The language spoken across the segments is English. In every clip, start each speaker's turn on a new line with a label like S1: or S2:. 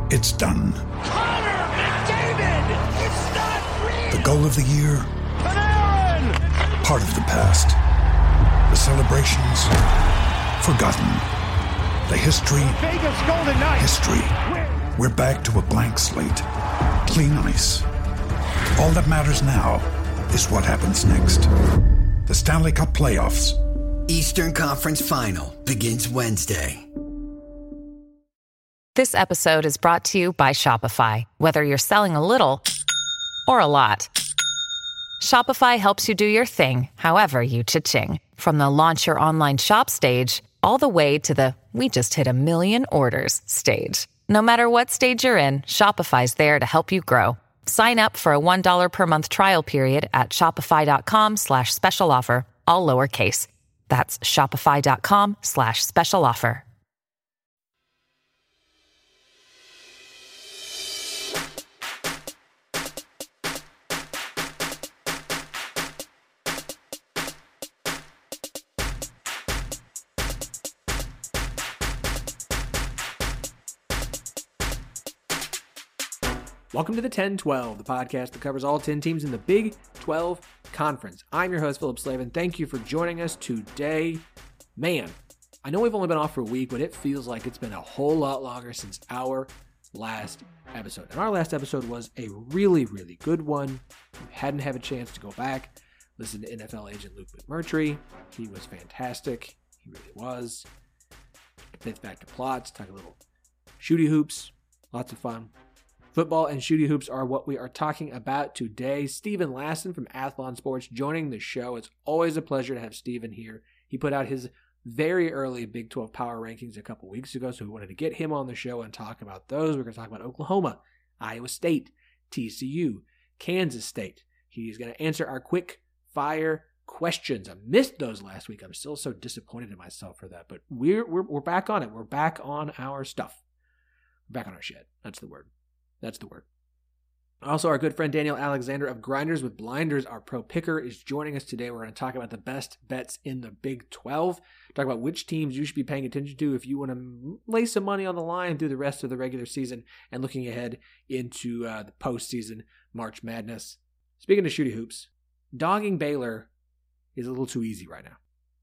S1: It's done.
S2: Connor McDavid! It's not real!
S1: The goal of the year?
S2: Panarin!
S1: Part of the past. The celebrations? Forgotten. The history?
S2: Vegas Golden Knights!
S1: History. We're back to a blank slate. Clean ice. All that matters now is what happens next. The Stanley Cup Playoffs.
S3: Eastern Conference Final begins Wednesday.
S4: This episode is brought to you by Shopify. Whether you're selling a little or a lot, Shopify helps you do your thing, however you cha-ching. From the launch your online shop stage, all the way to the we just hit 1 million orders stage. No matter what stage you're in, Shopify's there to help you grow. Sign up for a $1 per month trial period at shopify.com/special offer, all lowercase. That's shopify.com/special offer.
S5: Welcome to the 10-12, the podcast that covers all 10 teams in the Big 12 Conference. I'm your host, Philip Slavin. Thank you for joining us today. Man, I know we've only been off for a week, but it feels like it's been a whole lot longer since our last episode. And our last episode was a really, really good one. If you hadn't had a chance to go back, listen to NFL agent Luke McMurtry. He was fantastic. He really was. Fifth back to plots, talk a little shooty hoops. Lots of fun. Football and shooty hoops are what we are talking about today. Steven Lasson from Athlon Sports joining the show. It's always a pleasure to have Steven here. He put out his very early Big 12 power rankings a couple weeks ago, so we wanted to get him on the show and talk about those. We're going to talk about Oklahoma, Iowa State, TCU, Kansas State. He's going to answer our quick fire questions. I missed those last week. I'm still so disappointed in myself for that, but we're back on it. We're back on our stuff. We're back on our shit. That's the word. That's the word. Also, our good friend Daniel Alexander of Grinders with Blinders, our pro picker, is joining us today. We're going to talk about the best bets in the Big 12, talk about which teams you should be paying attention to if you want to lay some money on the line through the rest of the regular season and looking ahead into the postseason March Madness. Speaking of shooty hoops, dogging Baylor is a little too easy right now.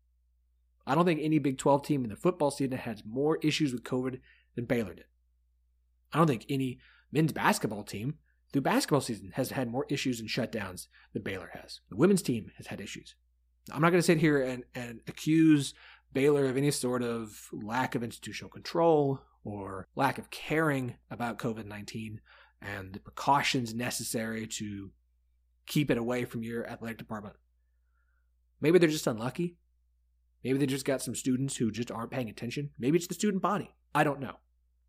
S5: I don't think any Big 12 team in the football season has more issues with COVID than Baylor did. I don't think any men's basketball team through basketball season has had more issues and shutdowns than Baylor has. The women's team has had issues. I'm not going to sit here and accuse Baylor of any sort of lack of institutional control or lack of caring about COVID-19 and the precautions necessary to keep it away from your athletic department. Maybe they're just unlucky. Maybe they just got some students who just aren't paying attention. Maybe it's the student body. I don't know.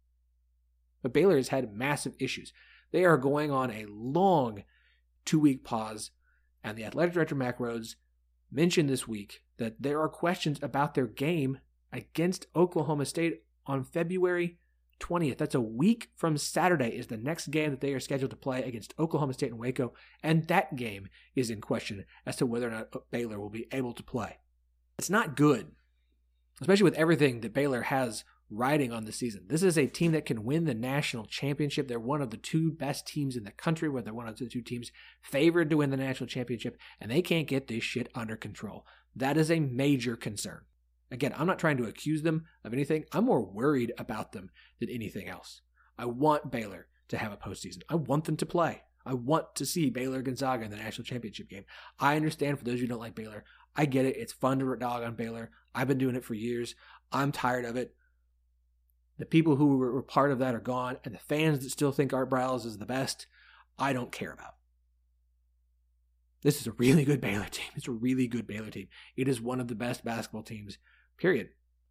S5: But Baylor has had massive issues. They are going on a long 2-week pause, and the athletic director, Mack Rhoades, mentioned this week that there are questions about their game against Oklahoma State on February 20th. That's a week from Saturday is the next game that they are scheduled to play against Oklahoma State in Waco, and that game is in question as to whether or not Baylor will be able to play. It's not good, especially with everything that Baylor has riding on the season. This is a team that can win the national championship. They're one of the 2 best teams in the country, where they're one of the 2 teams favored to win the national championship, and they can't get this shit under control. That is a major concern. Again, I'm not trying to accuse them of anything. I'm more worried about them than anything else. I want Baylor to have a postseason. I want them to play. I want to see Baylor Gonzaga in the national championship game. I understand for those who don't like Baylor. I get it. It's fun to dog on Baylor. I've been doing it for years. I'm tired of it. The people who were part of that are gone, and the fans that still think Art Briles is the best, I don't care about. This is a really good Baylor team. It's a really good Baylor team. It is one of the best basketball teams, period.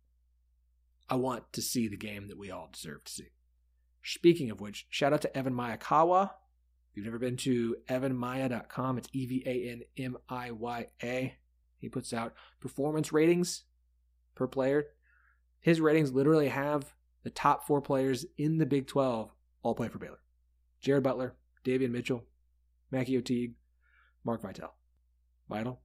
S5: I want to see the game that we all deserve to see. Speaking of which, shout out to Evan Miyakawa. If you've never been to evanmiya.com, it's EVANMIYA. He puts out performance ratings per player. His ratings literally have the top 4 players in the Big 12 all play for Baylor. Jared Butler, Davion Mitchell, Mackie O'Teague, Mark Vital. Vital?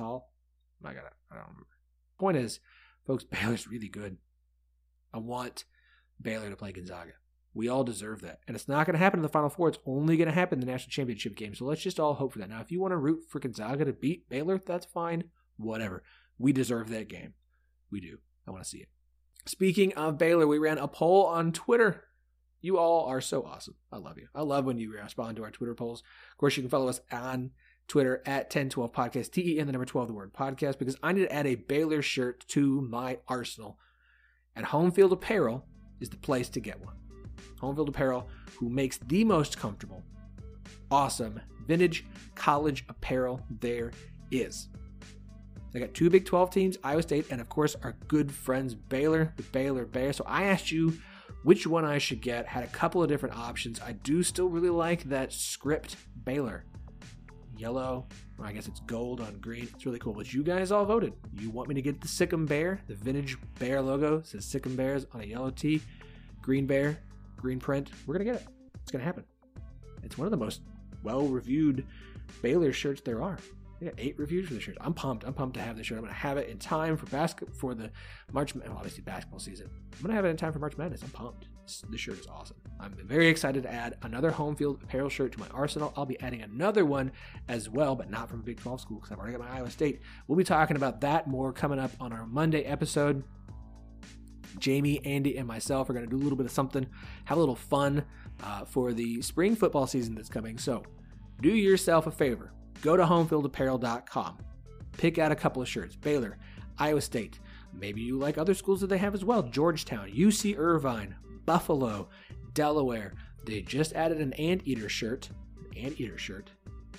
S5: I don't remember. Point is, folks, Baylor's really good. I want Baylor to play Gonzaga. We all deserve that. And it's not going to happen in the Final Four. It's only going to happen in the national championship game. So let's just all hope for that. Now, if you want to root for Gonzaga to beat Baylor, that's fine. Whatever. We deserve that game. We do. I want to see it. Speaking of Baylor, we ran a poll on Twitter. You all are so awesome. I love you. I love when you respond to our Twitter polls. Of course, you can follow us on Twitter at 1012podcast, TEN, the number 12, the word podcast, because I need to add a Baylor shirt to my arsenal. And Home Field Apparel is the place to get one. Home Field Apparel, who makes the most comfortable, awesome, vintage college apparel there is. They got two Big 12 teams, Iowa State, and of course our good friends Baylor, the Baylor Bears. So I asked you which one I should get. Had a couple of different options. I do still really like that script Baylor. Yellow, or I guess it's gold on green. It's really cool. But you guys all voted. You want me to get the Sikkim Bear, the vintage bear logo. It says Sikkim Bears on a yellow tee. Green bear, green print. We're going to get it. It's going to happen. It's one of the most well-reviewed Baylor shirts there are. They got 8 reviews for the shirt. I'm pumped. I'm pumped to have this shirt. I'm going to have it in time for the March, obviously basketball season. I'm going to have it in time for March Madness. I'm pumped. This shirt is awesome. I'm very excited to add another Home Field Apparel shirt to my arsenal. I'll be adding another one as well, but not from a Big 12 school because I've already got my Iowa State. We'll be talking about that more coming up on our Monday episode. Jamie, Andy, and myself are going to do a little bit of something, have a little fun for the spring football season that's coming. So do yourself a favor. Go to homefieldapparel.com. Pick out a couple of shirts. Baylor, Iowa State. Maybe you like other schools that they have as well. Georgetown, UC Irvine, Buffalo, Delaware. They just added an anteater shirt. An anteater shirt.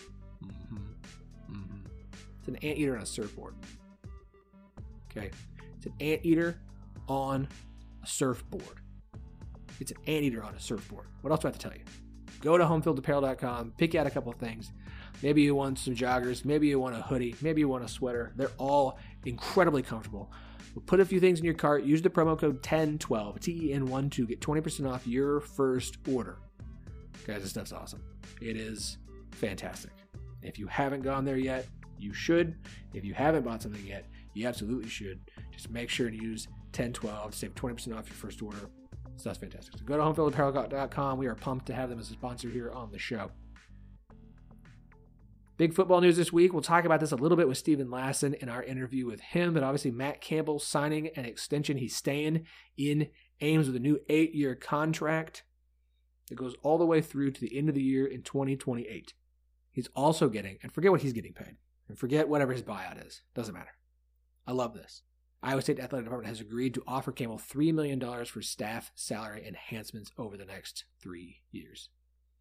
S5: It's an anteater on a surfboard. Okay. It's an anteater on a surfboard. It's an anteater on a surfboard. What else do I have to tell you? Go to homefieldapparel.com. Pick out a couple of things. Maybe you want some joggers. Maybe you want a hoodie. Maybe you want a sweater. They're all incredibly comfortable. We'll put a few things in your cart. Use the promo code 1012, TEN12. Get 20% off your first order. Guys, this stuff's awesome. It is fantastic. If you haven't gone there yet, you should. If you haven't bought something yet, you absolutely should. Just make sure to use 1012 to save 20% off your first order. So that's fantastic. So go to homefieldapparel.com. We are pumped to have them as a sponsor here on the show. Big football news this week. We'll talk about this a little bit with Steven Lassan in our interview with him, but obviously Matt Campbell signing an extension. He's staying in Ames with a new 8-year contract that goes all the way through to the end of the year in 2028. He's also getting, and forget what he's getting paid, and forget whatever his buyout is. Doesn't matter. I love this. Iowa State Athletic Department has agreed to offer Campbell $3 million for staff salary enhancements over the next 3 years.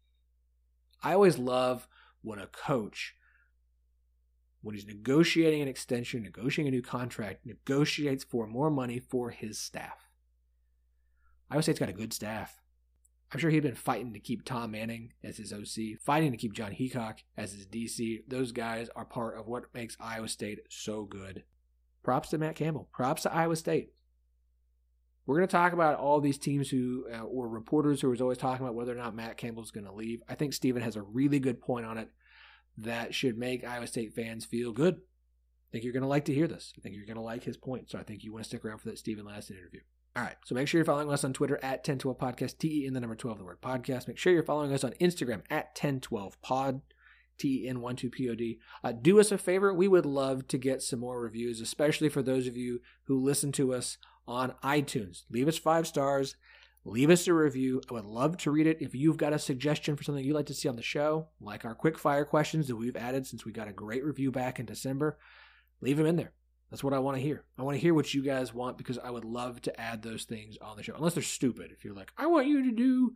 S5: I always love when a coach, when he's negotiating an extension, negotiating a new contract, negotiates for more money for his staff. Iowa State's got a good staff. I'm sure he'd been fighting to keep Tom Manning as his OC, fighting to keep John Heacock as his DC. Those guys are part of what makes Iowa State so good. Props to Matt Campbell. Props to Iowa State. We're going to talk about all these teams who were reporters who was always talking about whether or not Matt Campbell's going to leave. I think Steven has a really good point on it that should make Iowa State fans feel good. I think you're going to like to hear this. I think you're going to like his point. So I think you want to stick around for that Steven Lassan interview. All right. So make sure you're following us on Twitter at 1012podcast, TEN the number 12, the word podcast. Make sure you're following us on Instagram at 1012pod, TEN12POD. Do us a favor. We would love to get some more reviews, especially for those of you who listen to us on iTunes. Leave us 5 stars. Leave us a review. I would love to read it. If you've got a suggestion for something you'd like to see on the show, like our quick fire questions that we've added since we got a great review back in December, leave them in there. That's what I want to hear. I want to hear what you guys want because I would love to add those things on the show. Unless they're stupid. If you're like, I want you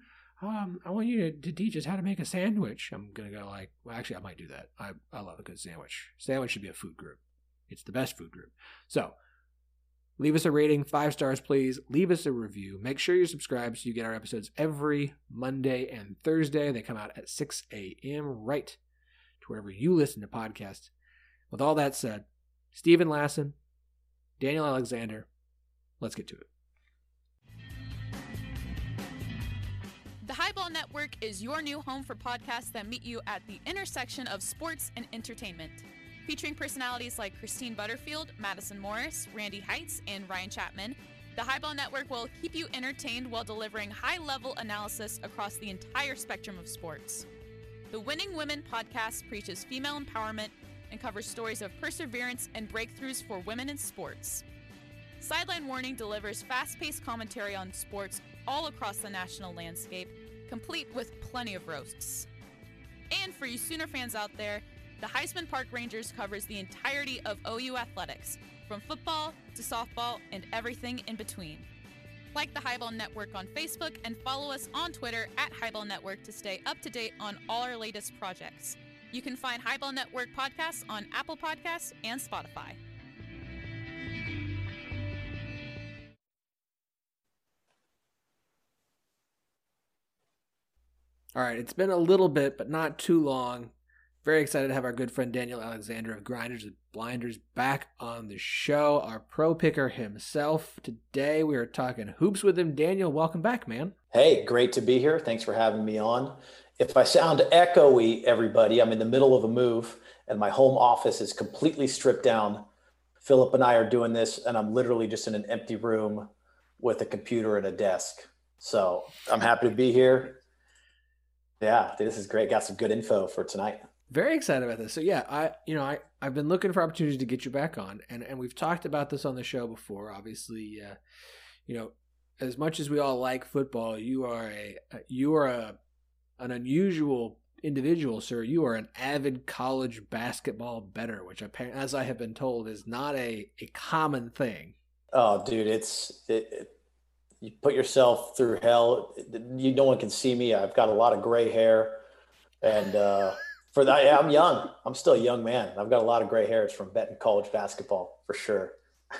S5: to teach us how to make a sandwich. I'm going to go like, well, actually, I might do that. I love a good sandwich. Sandwich should be a food group. It's the best food group. So leave us a rating, 5 stars, please. Leave us a review. Make sure you're subscribed so you get our episodes every Monday and Thursday. They come out at 6 a.m. right to wherever you listen to podcasts. With all that said, Steven Lassan, Daniel Alexander, let's get to it.
S6: The Highball Network is your new home for podcasts that meet you at the intersection of sports and entertainment. Featuring personalities like Christine Butterfield, Madison Morris, Randy Heights, and Ryan Chapman, The Highball Network will keep you entertained while delivering high-level analysis across the entire spectrum of sports. The Winning Women podcast preaches female empowerment and covers stories of perseverance and breakthroughs for women in sports. Sideline Warning delivers fast-paced commentary on sports all across the national landscape, complete with plenty of roasts. And for you Sooner fans out there, the Heisman Park Rangers covers the entirety of OU athletics, from football to softball and everything in between. Like the Highball Network on Facebook and follow us on Twitter at Highball Network to stay up to date on all our latest projects. You can find Highball Network podcasts on Apple Podcasts and Spotify.
S5: All right, it's been a little bit, but not too long. Very excited to have our good friend Daniel Alexander of Grinders and Blinders back on the show, our pro picker himself. Today we are talking hoops with him. Daniel, welcome back, man.
S7: Hey, great to be here. Thanks for having me on. If I sound echoey, everybody, I'm in the middle of a move and my home office is completely stripped down. Philip and I are doing this and I'm literally just in an empty room with a computer and a desk. So I'm happy to be here. Yeah, this is great. Got some good info for tonight.
S5: Very excited about this. So yeah, I've been looking for opportunities to get you back on, and we've talked about this on the show before. Obviously, as much as we all like football, you are an unusual individual, sir. You are an avid college basketball bettor, which apparently, as I have been told, is not a common thing.
S7: Oh, dude, you put yourself through hell. No one can see me. I've got a lot of gray hair, and for that, yeah, I'm young. I'm still a young man. I've got a lot of gray hairs from betting college basketball for sure.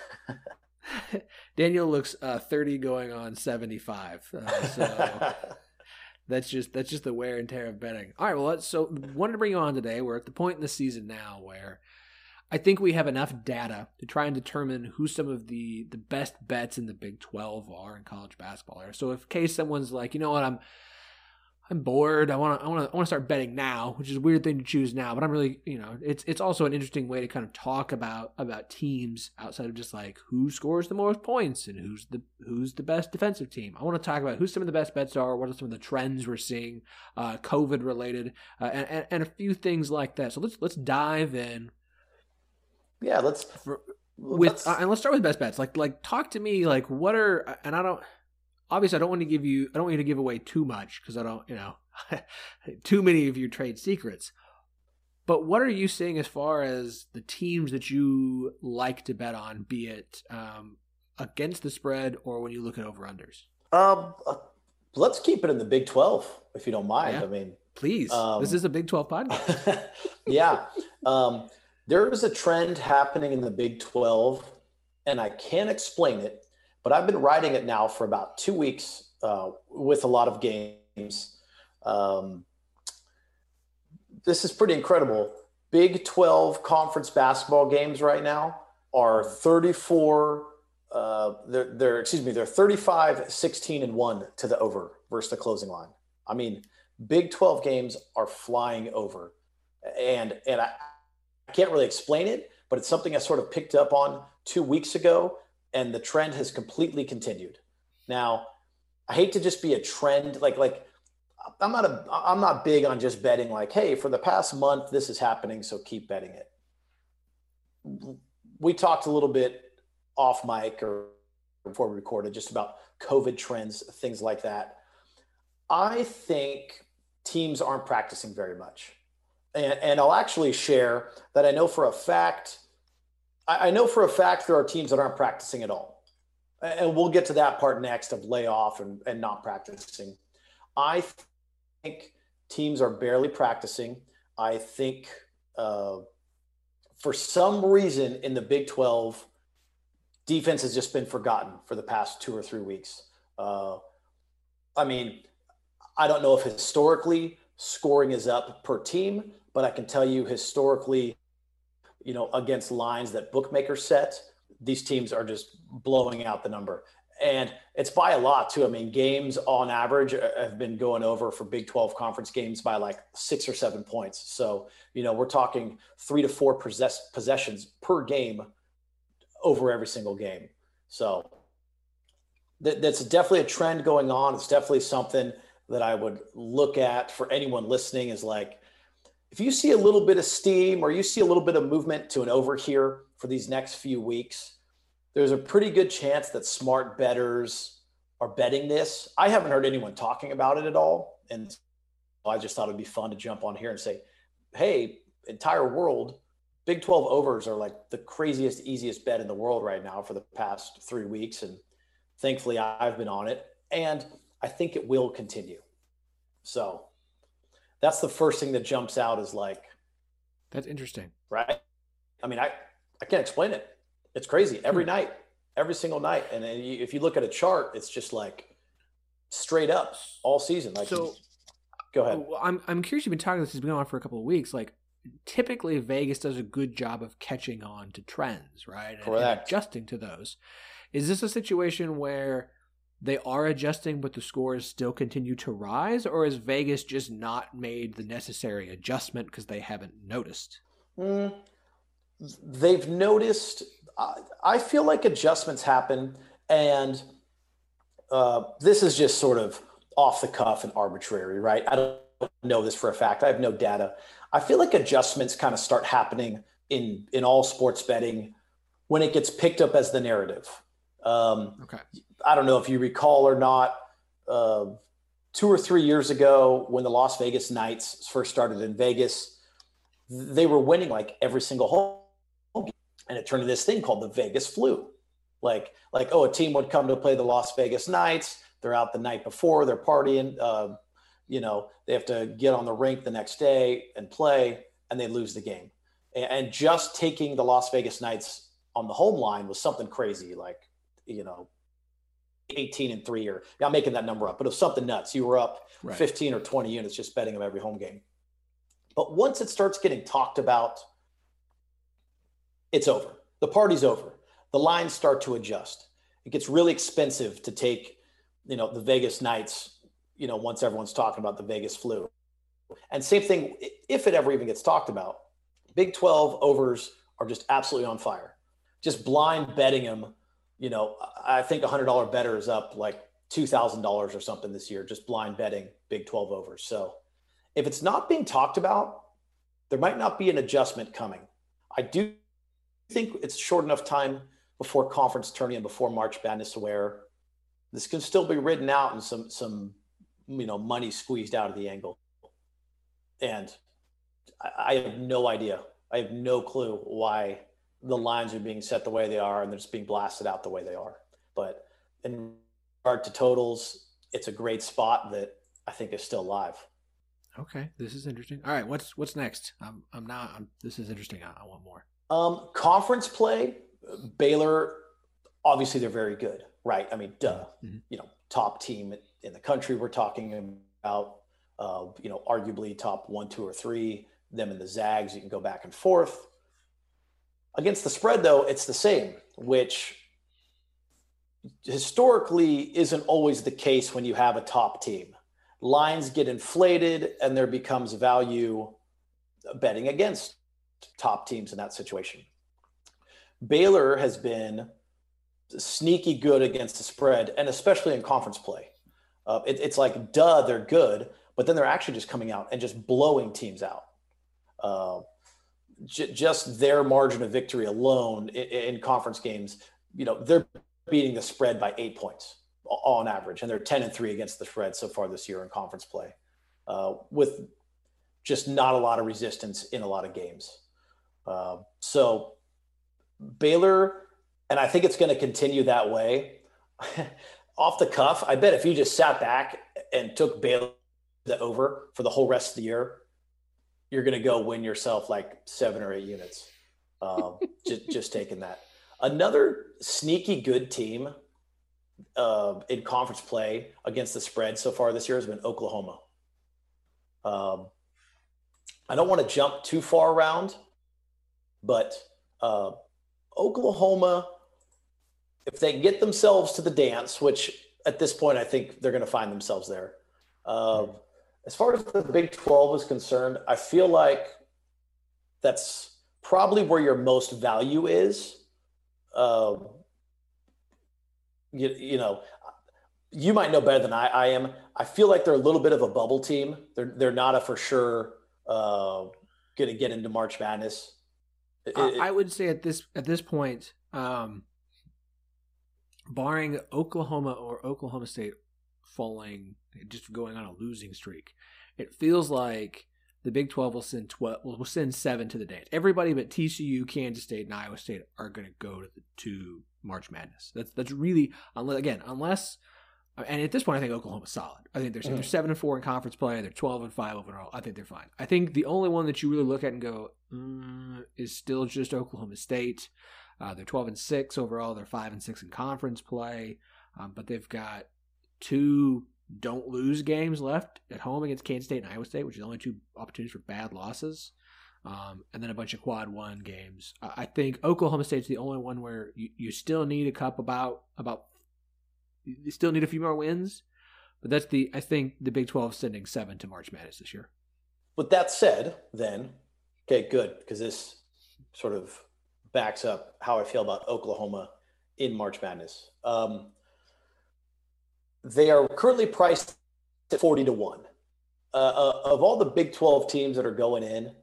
S5: Daniel looks 30 going on 75. So that's just the wear and tear of betting. All right, well, wanted to bring you on today. We're at the point in the season now where I think we have enough data to try and determine who some of the best bets in the Big 12 are in college basketball. So if in case someone's like, you know what, I'm bored. I want to start betting now, which is a weird thing to choose now, but I'm really, it's also an interesting way to kind of talk about teams outside of just like who scores the most points and who's the best defensive team. I want to talk about who some of the best bets are, what are some of the trends we're seeing, COVID related, and a few things like that. So let's dive in.
S7: Yeah, let's
S5: start with best bets. Like talk to me, like what are, and I don't want you to give away too much because I don't, too many of your trade secrets. But what are you seeing as far as the teams that you like to bet on, be it against the spread or when you look at over-unders?
S7: Let's keep it in the Big 12, if you don't mind.
S5: Yeah,
S7: I mean,
S5: please. This is a Big 12 podcast.
S7: Yeah. There is a trend happening in the Big 12, and I can't explain it. But I've been riding it now for about 2 weeks with a lot of games. This is pretty incredible. Big 12 conference basketball games right now are 34. They're 35, 16, and 1 to the over versus the closing line. I mean, Big 12 games are flying over, and I can't really explain it, but it's something I sort of picked up on 2 weeks ago. And the trend has completely continued. Now, I hate to just be a trend. Like I'm not big on just betting like, hey, for the past month, this is happening, so keep betting it. We talked a little bit off mic or before we recorded just about COVID trends, things like that. I think teams aren't practicing very much. And I'll actually share that I know for a fact there are teams that aren't practicing at all. And we'll get to that part next of layoff and not practicing. I think teams are barely practicing. I think for some reason in the Big 12, defense has just been forgotten for the past 2 or 3 weeks. I mean, I don't know if historically scoring is up per team, but I can tell you historically, against lines that bookmakers set, these teams are just blowing out the number. And it's by a lot too. I mean, games on average have been going over for Big 12 conference games by like 6 or 7 points. So, we're talking 3 to 4 possessions per game over every single game. So That's definitely a trend going on. It's definitely something that I would look at for anyone listening is like, if you see a little bit of steam or you see a little bit of movement to an over here for these next few weeks, there's a pretty good chance that smart bettors are betting this. I haven't heard anyone talking about it at all. And I just thought it'd be fun to jump on here and say, hey, entire world, Big 12 overs are like the craziest, easiest bet in the world right now for the past 3 weeks. And thankfully I've been on it and I think it will continue. So that's the first thing that jumps out is like,
S5: that's interesting,
S7: right? I mean, I can't explain it. It's crazy every night, every single night. And then if you look at a chart, it's just like straight up all season. Like,
S5: so
S7: go ahead.
S5: I'm curious. You've been talking this has been going on for a couple of weeks. Like, typically Vegas does a good job of catching on to trends, right? And adjusting to those. Is this a situation where they are adjusting, but the scores still continue to rise, or has Vegas just not made the necessary adjustment because they haven't noticed?
S7: They've noticed. I feel like adjustments happen, and this is just sort of off the cuff and arbitrary, right? I don't know this for a fact. I have no data. I feel like adjustments kind of start happening in all sports betting when it gets picked up as the narrative.
S5: Okay.
S7: I don't know if you recall or not, 2 or 3 years ago when the Las Vegas Knights first started in Vegas, they were winning like every single home game. And it turned into this thing called the Vegas flu. Like, oh, a team would come to play the Las Vegas Knights. They're out the night before, they're partying. They have to get on the rink the next day and play, and they lose the game. And just taking the Las Vegas Knights on the home line was something crazy, like, 18-3, or I'm making that number up, but it was something nuts. You were up 15 or 20 units just betting them every home game. But once it starts getting talked about, it's over. The party's over. The lines start to adjust. It gets really expensive to take, the Vegas Knights, once everyone's talking about the Vegas flu. And same thing, if it ever even gets talked about, Big 12 overs are just absolutely on fire. Just blind betting them. I think $100 better is up like $2,000 or something this year, just blind betting Big 12 overs. So if it's not being talked about, there might not be an adjustment coming. I do think it's short enough time before conference tourney and before March Madness where this can still be ridden out and some money squeezed out of the angle. And I have no idea. I have no clue why the lines are being set the way they are and they're just being blasted out the way they are. But in regard to totals, it's a great spot that I think is still live.
S5: Okay, this is interesting. All right, what's next? This is interesting. I want more.
S7: Conference play, Baylor, obviously they're very good, right? I mean, duh. Mm-hmm. Top team in the country we're talking about, arguably top 1, 2, or 3, them and the Zags, you can go back and forth. Against the spread, though, it's the same, which historically isn't always the case when you have a top team. Lines get inflated and there becomes value betting against top teams in that situation. Baylor has been sneaky good against the spread, and especially in conference play. It's like, duh, they're good, but then they're actually just coming out and just blowing teams out. Just their margin of victory alone in conference games, they're beating the spread by 8 points on average, and they're 10-3 against the spread so far this year in conference play, with just not a lot of resistance in a lot of games. So Baylor, and I think it's going to continue that way. Off the cuff, I bet if you just sat back and took Baylor over for the whole rest of the year, you're going to go win yourself like 7 or 8 units. Just taking that. Another sneaky good team in conference play against the spread so far this year has been Oklahoma. I don't want to jump too far around, but Oklahoma, if they get themselves to the dance, which at this point I think they're going to find themselves there. As far as the Big 12 is concerned, I feel like that's probably where your most value is. you might know better than I am. I feel like they're a little bit of a bubble team. They're not a for sure going to get into March Madness.
S5: I would say at this point, barring Oklahoma or Oklahoma State falling, just going on a losing streak, it feels like the Big 12 will send 7 to the dance. Everybody but TCU, Kansas State, and Iowa State are going to go to March Madness. That's really, unless. And at this point, I think Oklahoma's solid. I think they're 7-4 in conference play. They're 12-5 overall. I think they're fine. I think the only one that you really look at and go is still just Oklahoma State. They're 12-6 overall. They're 5-6 in conference play, but they've got 2 don't lose games left at home against Kansas State and Iowa State, which is only 2 opportunities for bad losses, and then a bunch of quad 1 games. I think Oklahoma State's the only one where you still need a cup about. You still need a few more wins, but I think the Big 12 is sending 7 to March Madness this year.
S7: With that said, then, okay, good, because this sort of backs up how I feel about Oklahoma in March Madness. They are currently priced at 40-1. Of all the Big 12 teams that are going in,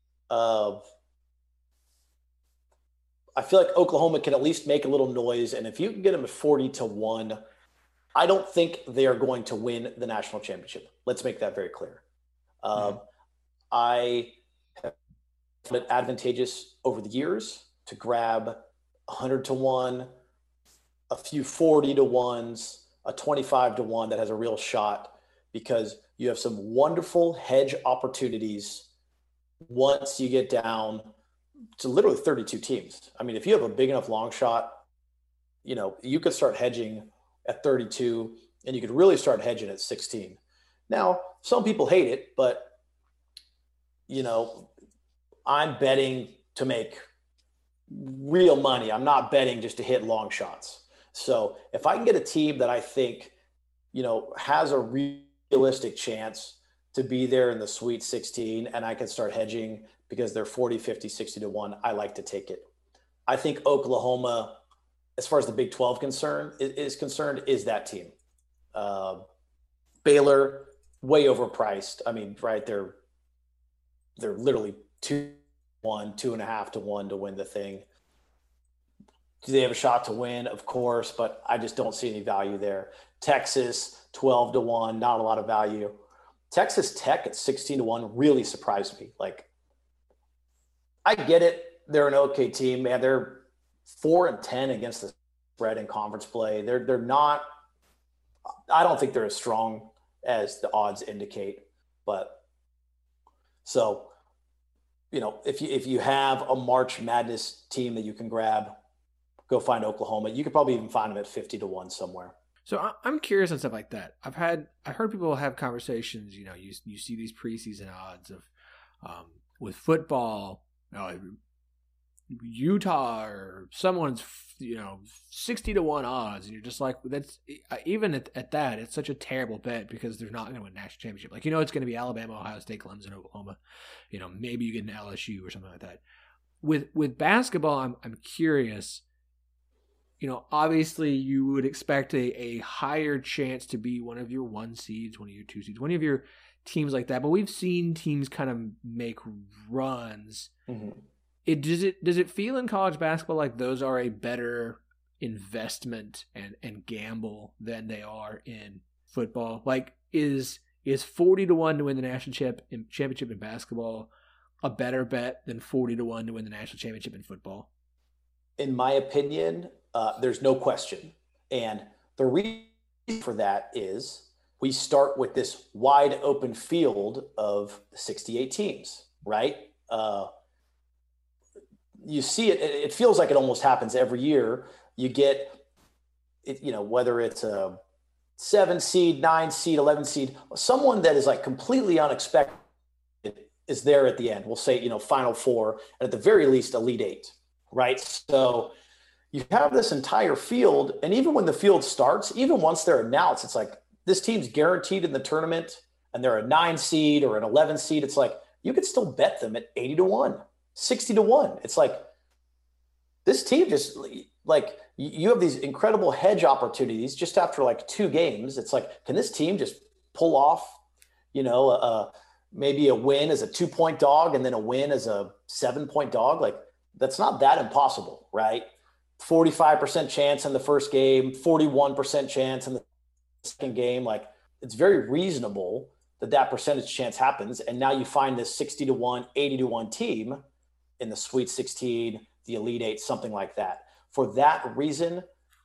S7: I feel like Oklahoma can at least make a little noise, and if you can get them at 40-1, I don't think they are going to win the national championship. Let's make that very clear. I have found it advantageous over the years to grab 100-1, a few 40-1s, a 25-1 that has a real shot, because you have some wonderful hedge opportunities once you get down to literally 32 teams. I mean, if you have a big enough long shot, you could start hedging at 32 and you could really start hedging at 16. Now, some people hate it, but I'm betting to make real money. I'm not betting just to hit long shots. So if I can get a team that I think, has a realistic chance to be there in the Sweet 16 and I can start hedging because they're 40, 50, 60-1, I like to take it. I think Oklahoma, as far as the Big 12 is concerned, is that team. Baylor, way overpriced. I mean, right, they're literally 2-1, 2.5-1 to win the thing. Do they have a shot to win? Of course, but I just don't see any value there. Texas, 12-1, not a lot of value. Texas Tech at 16-1 really surprised me. Like, I get it. They're an okay team, man. They're 4-10 against the spread in conference play. They're not. I don't think they're as strong as the odds indicate. But so, if you have a March Madness team that you can grab, go find Oklahoma. You could probably even find them at 50-1 somewhere.
S5: So I'm curious on stuff like that. I've heard people have conversations. You see these preseason odds of with football. Utah or someone's 60-1 odds, and you're just like, that's even at that, it's such a terrible bet because they're not going to win a national championship. Like, it's going to be Alabama, Ohio State, Clemson, Oklahoma. Maybe you get an LSU or something like that. With basketball, I'm curious. Obviously you would expect a higher chance to be one of your 1 seeds, one of your 2 seeds, one of your teams like that. But we've seen teams kind of make runs. Mm-hmm. Does it feel in college basketball like those are a better investment and gamble than they are in football? Like, is 40-1 to win the national championship in basketball a better bet than 40-1 to win the national championship in football?
S7: In my opinion, there's no question. And the reason for that is we start with this wide open field of 68 teams, right? You see it feels like it almost happens every year. You get it, whether it's a 7 seed, 9 seed, 11 seed, someone that is like completely unexpected is there at the end. We'll say, Final Four, and at the very least, Elite Eight, right? So you have this entire field, and even when the field starts, even once they're announced, it's like this team's guaranteed in the tournament, and they're a 9 seed or an 11 seed. It's like you could still bet them at 80-1. 60-1. It's like this team like you have these incredible hedge opportunities just after like 2 games. It's like, can this team just pull off, maybe a win as a 2-point dog and then a win as a 7-point dog? Like, that's not that impossible, right? 45% chance in the first game, 41% chance in the second game. Like, it's very reasonable that percentage chance happens. And now you find this 60-1, 80-1 team in the Sweet 16, the Elite Eight, something like that. For that reason,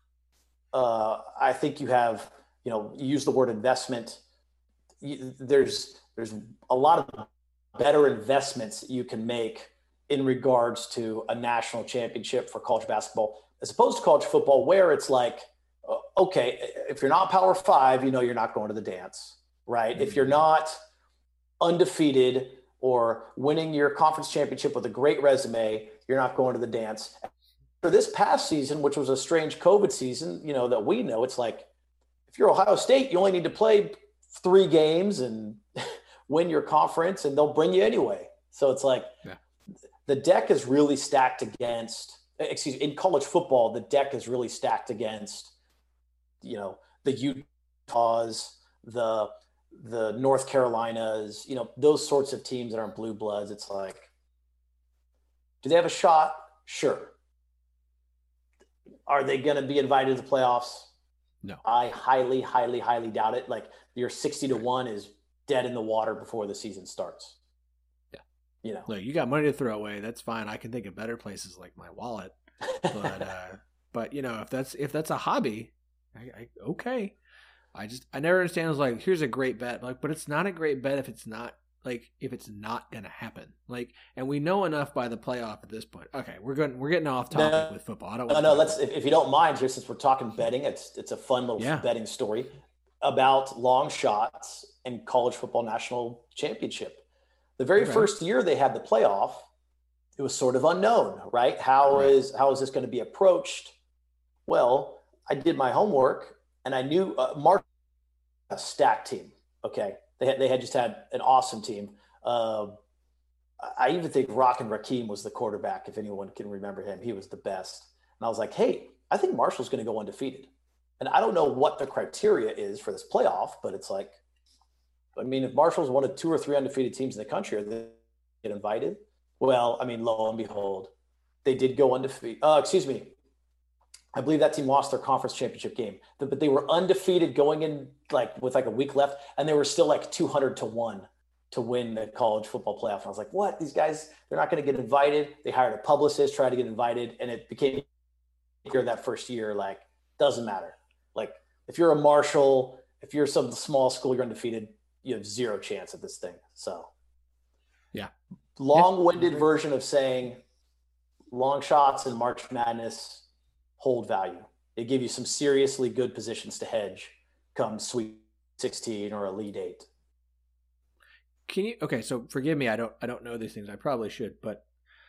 S7: I think you have, you use the word investment. There's a lot of better investments you can make in regards to a national championship for college basketball, as opposed to college football, where it's like, okay, if you're not Power 5, you're not going to the dance, right? Mm-hmm. If you're not undefeated or winning your conference championship with a great resume, you're not going to the dance. For this past season, which was a strange COVID season, that we know, it's like, if you're Ohio State, you only need to play 3 games and win your conference, and they'll bring you anyway. So it's like, the deck is really stacked against, in college football, the deck is really stacked against, the Utahs, the North Carolinas, those sorts of teams that aren't blue bloods. It's like, do they have a shot? Sure. Are they going to be invited to the playoffs?
S5: No.
S7: I highly, highly, highly doubt it. Like, your 60-1 is dead in the water before the season starts.
S5: Look, you got money to throw away. That's fine. I can think of better places like my wallet. But if that's a hobby, okay. I never understand. It's like, here's a great bet, like, but it's not a great bet if it's not gonna happen. Like, and we know enough by the playoff at this point. Okay, we're getting off topic with football. I don't want
S7: let's, if you don't mind, here, since we're talking betting, it's a fun little betting story about long shots in college football national championship. The very first year they had the playoff, it was sort of unknown, right? How is this going to be approached? Well, I did my homework and I knew Mark, a stacked team. Okay. They had just had an awesome team. I even think Rockin' Rakim was the quarterback. If anyone can remember him, he was the best. And I was like, hey, I think Marshall's going to go undefeated. And I don't know what the criteria is for this playoff, but it's like, I mean, if Marshall's one of 2 or 3 undefeated teams in the country, are they get invited? Well, I mean, lo and behold, they did go undefeated. I believe that team lost their conference championship game, but they were undefeated going in with a week left, and they were still like 200-1 to win the college football playoff. And I was like, what? These guys, they're not going to get invited. They hired a publicist, tried to get invited, and it became clear that first year, like, doesn't matter. Like, if you're a Marshall, if you're some small school, you're undefeated, you have 0 chance at this thing. So, long-winded version of saying long shots in March Madness hold value. They give you some seriously good positions to hedge come Sweet 16 or Elite 8.
S5: Okay, so forgive me, I don't know these things. I probably should, but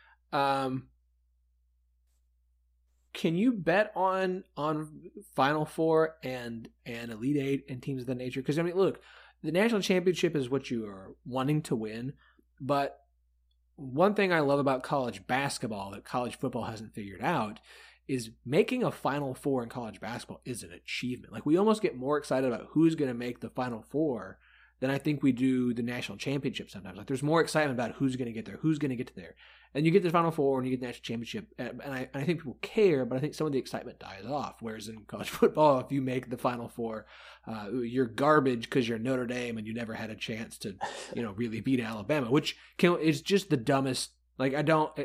S5: can you bet on Final Four and Elite Eight and teams of that nature? Because, I mean, look, the national championship is what you are wanting to win, but one thing I love about college basketball that college football hasn't figured out is making a Final Four in college basketball is an achievement. Like, we almost get more excited about who's going to make the Final Four than I think we do the national championship sometimes. Like, there's more excitement about who's going to get there, who's going to get to there. And you get the Final Four and you get the national championship, and I think people care, but I think some of the excitement dies off. Whereas in college football, if you make the Final Four, you're garbage because you're Notre Dame and you never had a chance to, really beat Alabama, which is just the dumbest. Like,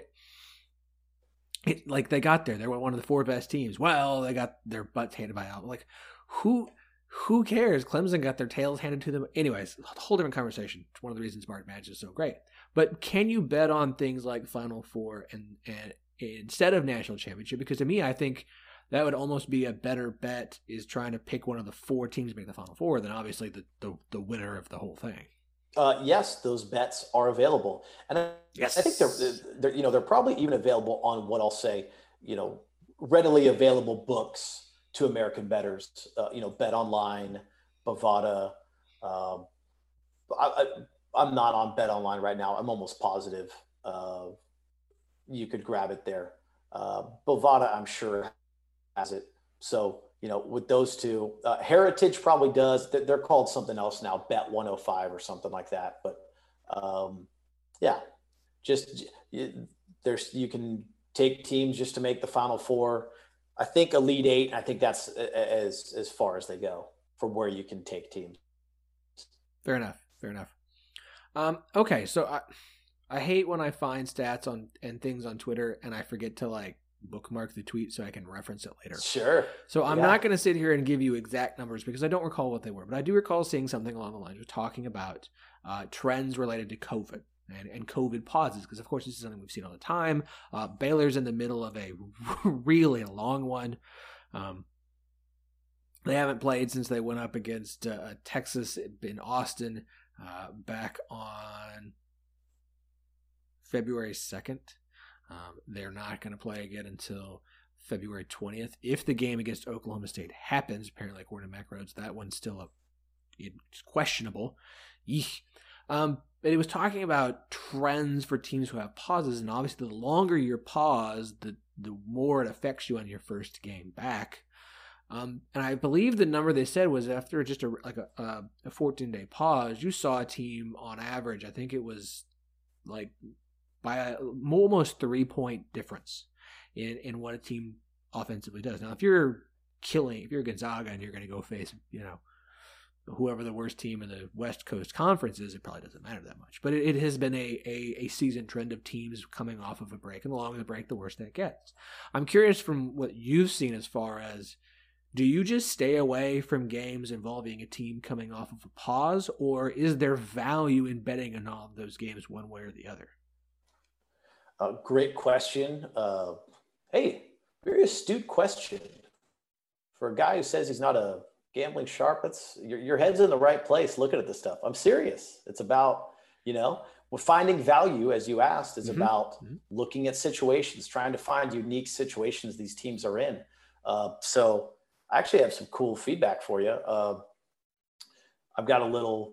S5: like, they got there. They were one of the 4 best teams. Well, they got their butts handed by Alabama. Like, who cares? Clemson got their tails handed to them. Anyways, a whole different conversation. It's one of the reasons March Madness is so great. But can you bet on things like Final Four and instead of national championship? Because to me, I think that would almost be a better bet, is trying to pick one of the 4 teams to make the Final Four than obviously the winner of the whole thing.
S7: Yes, those bets are available, and I think they're probably even available on what I'll say, readily available books to American bettors. Bet Online, Bovada. I'm not on Bet Online right now. I'm almost positive you could grab it there. Bovada, I'm sure, has it. So, with those two, Heritage probably does. They're called something else now, Bet 105 or something like that. But you can take teams just to make the Final Four. I think Elite Eight. I think that's as far as they go for where you can take teams.
S5: Fair enough. Okay, so I hate when I find stats and things on Twitter and I forget to bookmark the tweet so I can reference it later.
S7: Sure.
S5: So I'm not going to sit here and give you exact numbers because I don't recall what they were, but I do recall seeing something along the lines of talking about trends related to COVID and COVID pauses, because of course this is something we've seen all the time. Baylor's in the middle of a really long one. They haven't played since they went up against Texas in Austin back on February 2nd. They're not going to play again until February 20th. If the game against Oklahoma State happens, apparently according to Mac Rhodes, that one's still it's questionable. But it was talking about trends for teams who have pauses, and obviously the longer your pause, the more it affects you on your first game back. And I believe the number they said was after just a 14-day pause, you saw a team on average, I think it was by almost 3-point difference in what a team offensively does. Now, if you're Gonzaga and you're going to go face, whoever the worst team in the West Coast Conference is, it probably doesn't matter that much. But it has been a season trend of teams coming off of a break, and the longer the break, the worse that gets. I'm curious from what you've seen as far as, do you just stay away from games involving a team coming off of a pause, or is there value in betting on all of those games one way or the other?
S7: Great question. Hey, very astute question. For a guy who says he's not a gambling sharp, your head's in the right place looking at this stuff. I'm serious. It's about, finding value, as you asked, is about looking at situations, trying to find unique situations these teams are in. So I actually have some cool feedback for you. I've got a little,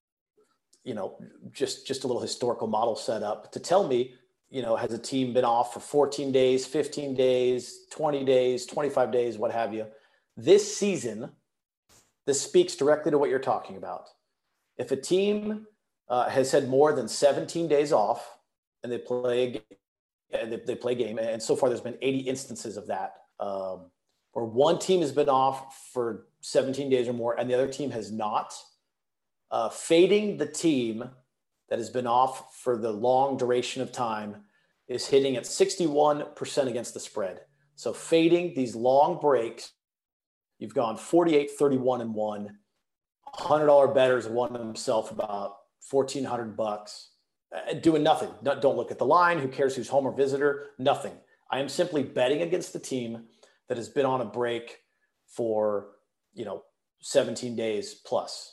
S7: just a little historical model set up to tell me, has a team been off for 14 days, 15 days, 20 days, 25 days, what have you. This season, this speaks directly to what you're talking about. If a team has had more than 17 days off and they play a game, and so far there's been 80 instances of that, or one team has been off for 17 days or more and the other team has not, fading the team that has been off for the long duration of time is hitting at 61% against the spread. So fading these long breaks, you've gone 48, 31, and 1. $100 bettors won himself about $1,400, doing nothing. Don't look at the line. Who cares who's home or visitor? Nothing. I am simply betting against the team that has been on a break for, 17 days plus.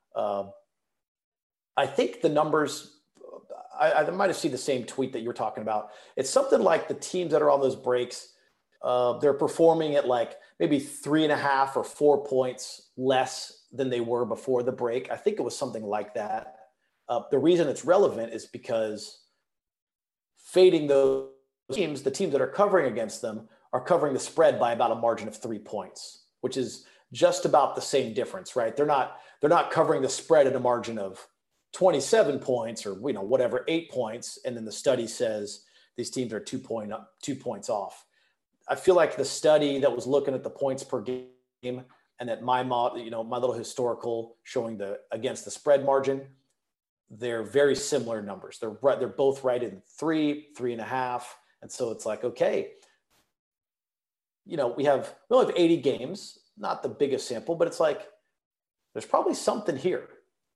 S7: I think the numbers, I might have seen the same tweet that you were talking about. It's something like the teams that are on those breaks, they're performing at maybe 3.5 or 4 points less than they were before the break. I think it was something like that. The reason it's relevant is because fading those teams, the teams that are covering against them are covering the spread by about a margin of 3 points, which is just about the same difference, right? They're not covering the spread at a margin of 27 points or, whatever, 8 points. And then the study says these teams are 2 points off. I feel like the study that was looking at the points per game and that my model, my little historical showing the against the spread margin, they're very similar numbers. They're both right in 3.5. And so it's okay, we only have 80 games, not the biggest sample, but it's there's probably something here.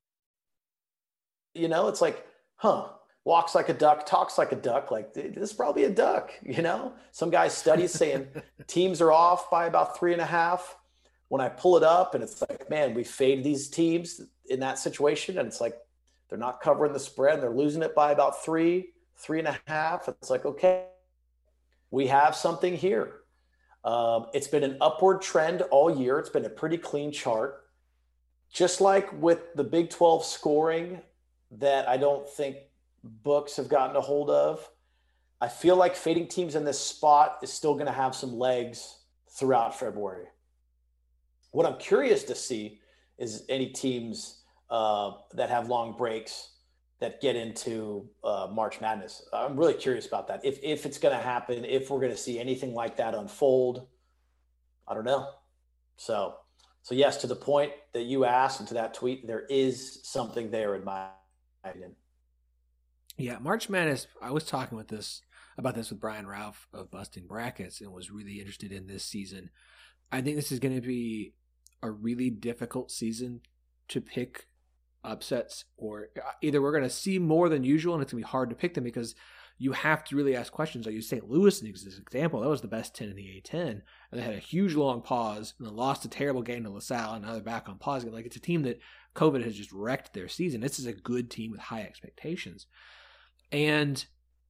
S7: It's walks like a duck, talks like a duck. This is probably a duck, Some guy's studies saying teams are off by about 3.5. When I pull it up and it's man, we fade these teams in that situation. And it's they're not covering the spread and they're losing it by about 3.5. It's okay, we have something here. It's been an upward trend all year. It's been a pretty clean chart. Just like with the Big 12 scoring that I don't think books have gotten a hold of, I feel like fading teams in this spot is still going to have some legs throughout February. What I'm curious to see is any teams that have long breaks that get into March Madness. I'm really curious about that. If it's going to happen, if we're going to see anything like that unfold, I don't know. So yes, to the point that you asked and to that tweet, there is something there in my opinion.
S5: Yeah, March Madness, I was talking about this with Brian Ralph of Busting Brackets and was really interested in this season. I think this is going to be a really difficult season to pick upsets, or either we're going to see more than usual and it's going to be hard to pick them because you have to really ask questions. I use St. Louis as an example. That was the best 10 in the A-10, and they had a huge long pause and then lost a terrible game to LaSalle, and now they're back on pause. Like, it's a team that COVID has just wrecked their season. This is a good team with high expectations. And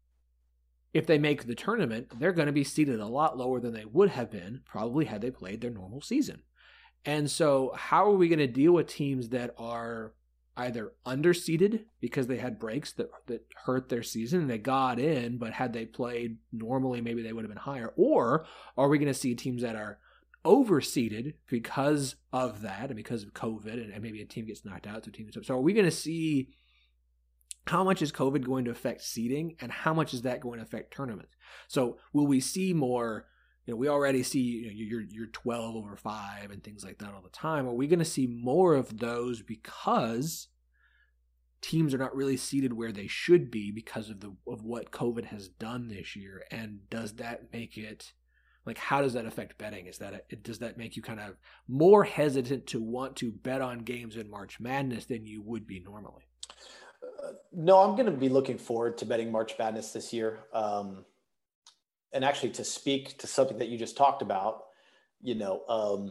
S5: if they make the tournament, they're going to be seeded a lot lower than they would have been, probably had they played their normal season. And so how are we going to deal with teams that are either underseeded because they had breaks that hurt their season and they got in, but had they played normally, maybe they would have been higher? Or are we going to see teams that are overseeded because of that and because of COVID, and maybe a team gets knocked out, so are we going to see how much is COVID going to affect seeding and how much is that going to affect tournaments? So will we see more? We already see your 12 over 5 and things like that all the time. Are we going to see more of those because teams are not really seated where they should be because of what COVID has done this year? And does that make it, like, how does that affect betting? Does that make you kind of more hesitant to want to bet on games in March Madness than you would be normally?
S7: No, I'm going to be looking forward to betting March Madness this year. And actually, to speak to something that you just talked about, the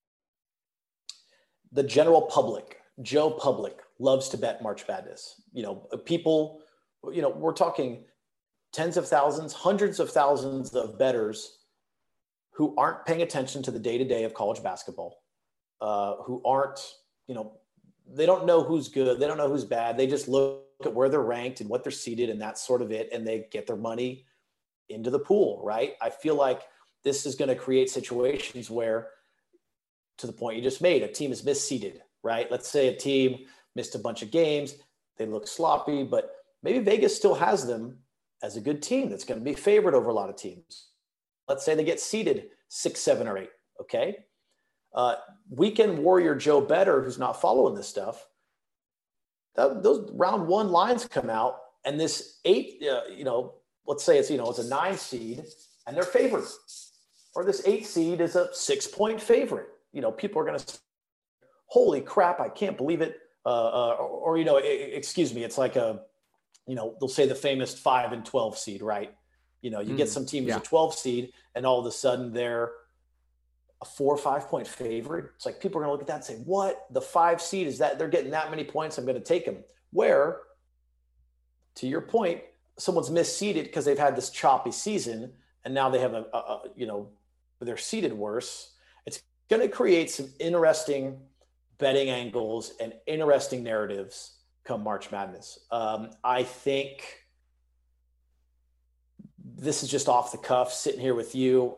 S7: general public, Joe Public, loves to bet March Madness. People, we're talking tens of thousands, hundreds of thousands of bettors who aren't paying attention to the day-to-day of college basketball, who aren't, they don't know who's good, they don't know who's bad. They just look at where they're ranked and what they're seeded, and that's sort of it. And they get their money into the pool, right? I feel like this is going to create situations where, to the point you just made, a team is misseeded, right? Let's say a team missed a bunch of games, they look sloppy, but maybe Vegas still has them as a good team that's going to be favored over a lot of teams. Let's say they get seeded 6, 7, or 8, okay? Weekend warrior Joe Better, who's not following this stuff, those round 1 lines come out, and this 8, let's say it's a 9 seed and they're favored, or this 8 seed is a 6-point favorite. People are going to say, holy crap, I can't believe it. Excuse me. It's like they'll say the famous 5 and 12 seed, right? You get some team who's a 12 seed and all of a sudden they're a 4 or 5-point favorite. It's like people are going to look at that and say, what? The 5 seed is that they're getting that many points? I'm going to take them. Where, to your point, someone's misseeded because they've had this choppy season and now they have they're seeded worse. It's going to create some interesting betting angles and interesting narratives come March Madness. I think this is just off the cuff sitting here with you.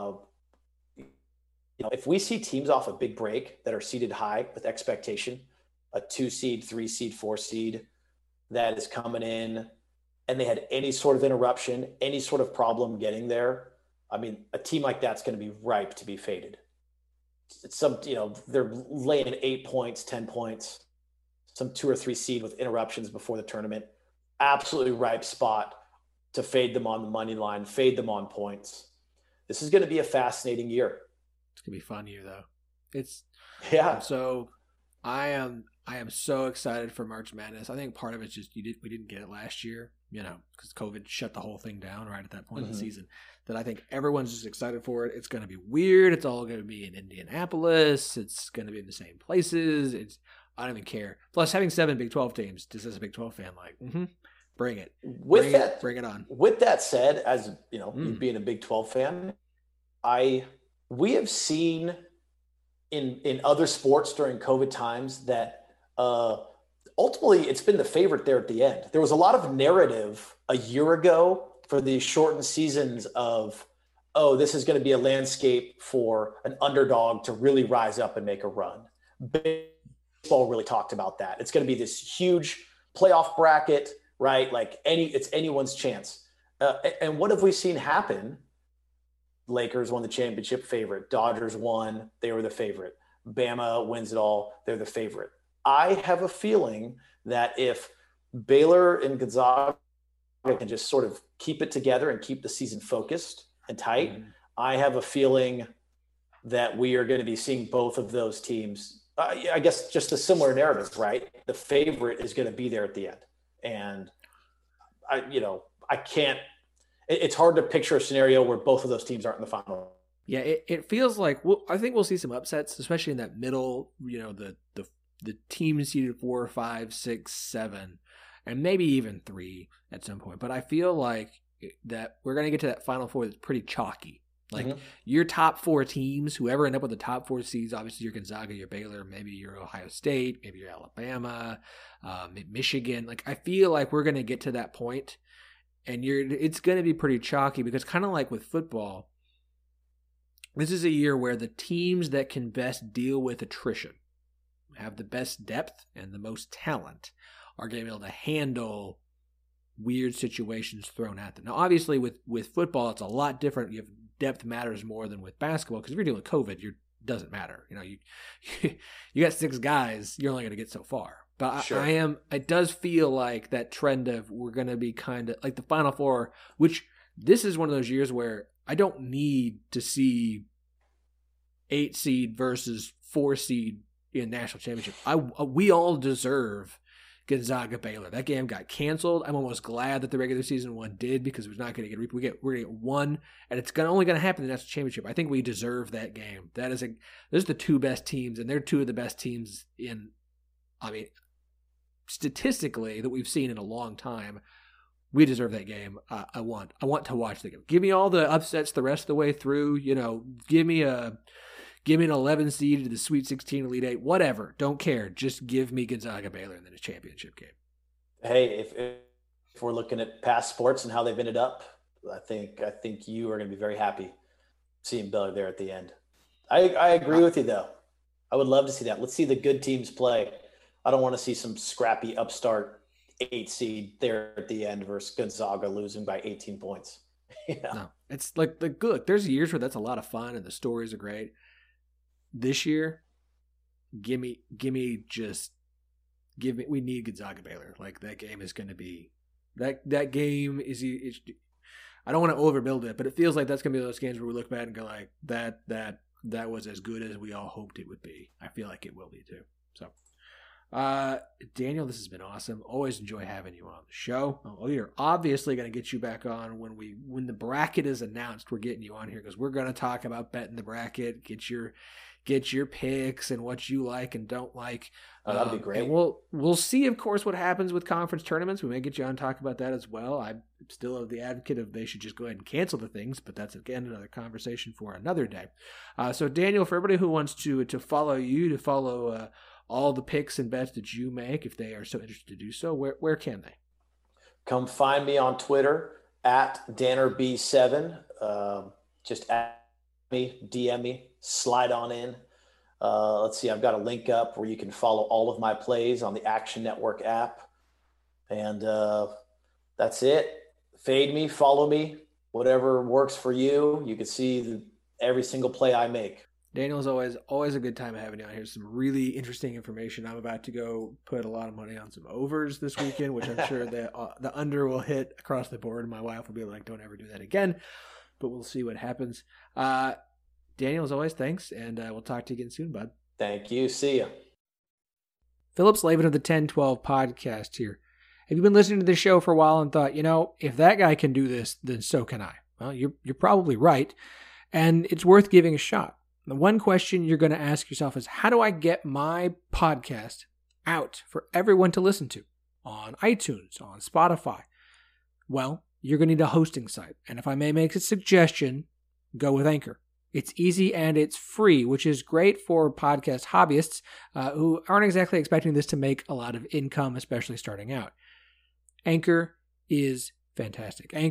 S7: If we see teams off a big break that are seeded high with expectation, a 2 seed, 3 seed, 4 seed that is coming in, and they had any sort of interruption, any sort of problem getting there, I mean, a team like that's going to be ripe to be faded. It's they're laying 8 points, 10 points, some 2 or 3 seed with interruptions before the tournament. Absolutely ripe spot to fade them on the money line, fade them on points. This is going to be a fascinating year.
S5: It's going to be a fun year, though. So I am so excited for March Madness. I think part of it's just we didn't get it last year, because COVID shut the whole thing down right at that point in the season. That I think everyone's just excited for it. It's going to be weird. It's all going to be in Indianapolis. It's going to be in the same places. I don't even care. Plus, having 7 Big 12 teams, just as a Big 12 fan, bring it. Bring it on.
S7: With that said, as you being a Big 12 fan, we have seen in other sports during COVID times that ultimately it's been the favorite there at the end. There was a lot of narrative a year ago for the shortened seasons of oh, this is going to be a landscape for an underdog to really rise up and make a run. Baseball really talked about that. It's going to be this huge playoff bracket, right? Like it's anyone's chance. And what have we seen happen? Lakers won the championship, favorite. Dodgers won, they were the favorite. Bama wins it all, they're the favorite. I have a feeling that if Baylor and Gonzaga can just sort of keep it together and keep the season focused and tight, I have a feeling that we are going to be seeing both of those teams. I guess just a similar narrative, right? The favorite is going to be there at the end. And I can't, it's hard to picture a scenario where both of those teams aren't in the final.
S5: Yeah, it feels like, I think we'll see some upsets, especially in that middle, the teams seeded 4, 5, 6, 7, and maybe even 3 at some point. But I feel like that we're going to get to that Final Four that's pretty chalky. Like your top 4 teams, whoever end up with the top 4 seeds, obviously your Gonzaga, your Baylor, maybe your Ohio State, maybe your Alabama, Michigan. Like I feel like we're going to get to that point, and it's going to be pretty chalky because kind of like with football, this is a year where the teams that can best deal with attrition, have the best depth and the most talent, are going to be able to handle weird situations thrown at them. Now, obviously, with football, it's a lot different. You have depth matters more than with basketball because if you're dealing with COVID, it doesn't matter. You got 6 guys, you're only going to get so far. But sure. It does feel like that trend of we're going to be kind of like the Final Four, which this is one of those years where I don't need to see 8 seed versus 4 seed in national championship. We all deserve Gonzaga Baylor. That game got canceled. I'm almost glad that the regular season one did because we're not going to get we're going to get one, and it's only going to happen in the national championship. I think we deserve that game. Those are the 2 best teams, and they're 2 of the best teams statistically that we've seen in a long time. We deserve that game. I want to watch the game. Give me all the upsets the rest of the way through. Give me an 11 seed to the Sweet 16, Elite 8, whatever. Don't care. Just give me Gonzaga Baylor and then a championship game.
S7: Hey, if we're looking at past sports and how they've ended up, I think you are going to be very happy seeing Baylor there at the end. I agree with you though. I would love to see that. Let's see the good teams play. I don't want to see some scrappy upstart 8 seed there at the end versus Gonzaga losing by 18 points.
S5: No, it's like good. There's years where that's a lot of fun and the stories are great. This year, give me. We need Gonzaga Baylor. Like that game is going to be that game is. I don't want to overbuild it, but it feels like that's going to be those games where we look back and go like that was as good as we all hoped it would be. I feel like it will be too. So. Daniel, this has been awesome. Always enjoy having you on the show. We are obviously going to get you back on when the bracket is announced. We're getting you on here because we're going to talk about betting the bracket, get your picks and what you like and don't like.
S7: That'd be great.
S5: And we'll see, of course, what happens with conference tournaments. We may get you on to talk about that as well. I'm still the advocate of they should just go ahead and cancel the things, but that's again another conversation for another day. So Daniel, for everybody who wants to follow you, to follow all the picks and bets that you make, if they are so interested to do so, where can they?
S7: Come find me on Twitter at DannerB7. Just at me, DM me, slide on in. Let's see, I've got a link up where you can follow all of my plays on the Action Network app. And that's it. Fade me, follow me, whatever works for you. You can see every single play I make.
S5: Daniel, is always a good time having you on here. Some really interesting information. I'm about to go put a lot of money on some overs this weekend, which I'm sure that the under will hit across the board. My wife will be like, don't ever do that again. But we'll see what happens. Daniel, as always, thanks, and we'll talk to you again soon, bud.
S7: Thank you. See ya.
S5: Philip Slavin of the 1012 podcast here. Have you been listening to this show for a while and thought, if that guy can do this, then so can I? Well, you're probably right, and it's worth giving a shot. The one question you're going to ask yourself is, how do I get my podcast out for everyone to listen to on iTunes, on Spotify? Well, you're going to need a hosting site. And if I may make a suggestion, go with Anchor. It's easy and it's free, which is great for podcast hobbyists who aren't exactly expecting this to make a lot of income, especially starting out. Anchor is fantastic. Anchor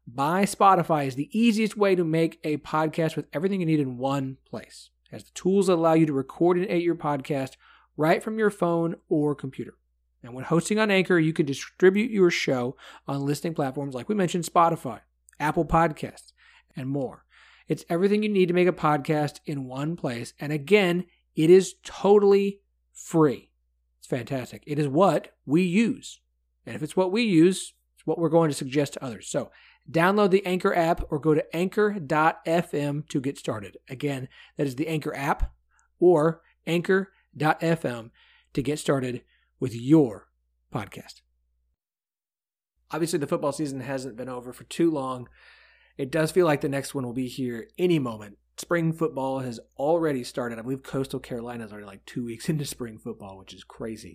S5: by Spotify is the easiest way to make a podcast with everything you need in one place. It has the tools that allow you to record and edit your podcast right from your phone or computer. And when hosting on Anchor, you can distribute your show on listening platforms like we mentioned, Spotify, Apple Podcasts, and more. It's everything you need to make a podcast in one place. And again, it is totally free. It's fantastic. It is what we use. And if it's what we use, it's what we're going to suggest to others. So download the Anchor app or go to anchor.fm to get started. Again, that is the Anchor app or anchor.fm to get started with your podcast. Obviously, the football season hasn't been over for too long. It does feel like the next one will be here any moment. Spring football has already started. I believe Coastal Carolina is already like 2 weeks into spring football, which is crazy.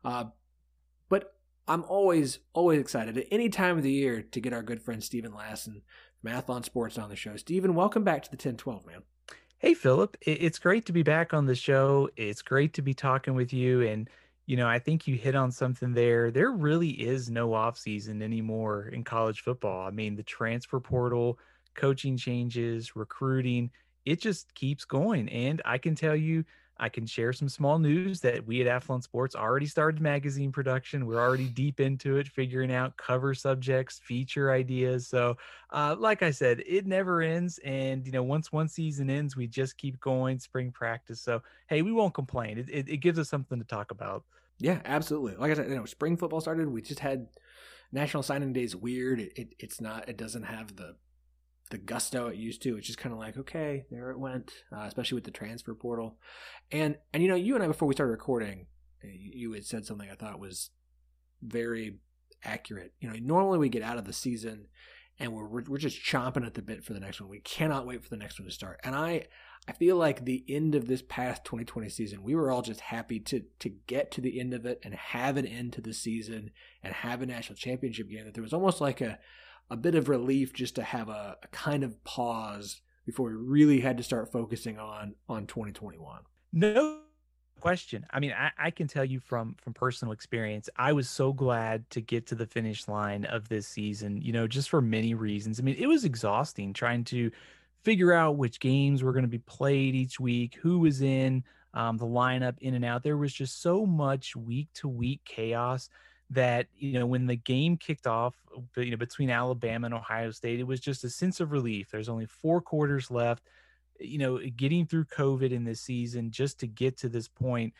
S5: But I'm always excited at any time of the year to get our good friend Steven Lassan from Athlon Sports on the show. Steven, welcome back to the 10-12, man.
S8: Hey, Philip. It's great to be back on the show. It's great to be talking with you. And, I think you hit on something there. There really is no offseason anymore in college football. I mean, the transfer portal, coaching changes, recruiting, it just keeps going. And I can tell you, I can share some small news that we at Athlon Sports already started magazine production. We're already deep into it, figuring out cover subjects, feature ideas. So like I said, it never ends. And, once one season ends, we just keep going, spring practice. So, hey, we won't complain. It gives us something to talk about.
S5: Yeah, absolutely. Like I said, spring football started. We just had National Signing Day is weird. It doesn't have the gusto it used to. It's just kind of like, okay, there it went, especially with the transfer portal. And you and I, before we started recording, you had said something I thought was very accurate. Normally we get out of the season and we're just chomping at the bit for the next one. We cannot wait for the next one to start. And I feel like the end of this past 2020 season, we were all just happy to get to the end of it and have an end to the season and have a national championship game. That there was almost like a bit of relief just to have a kind of pause before we really had to start focusing on 2021.
S8: No question. I mean, I can tell you from personal experience, I was so glad to get to the finish line of this season, just for many reasons. I mean, it was exhausting trying to figure out which games were going to be played each week, who was in the lineup, in and out. There was just so much week-to-week chaos that, when the game kicked off, between Alabama and Ohio State, it was just a sense of relief. There's only 4 quarters left. Getting through COVID in this season just to get to this point,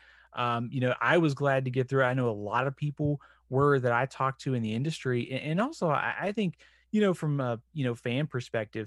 S8: I was glad to get through. I know a lot of people were that I talked to in the industry. And also I think, from a, fan perspective,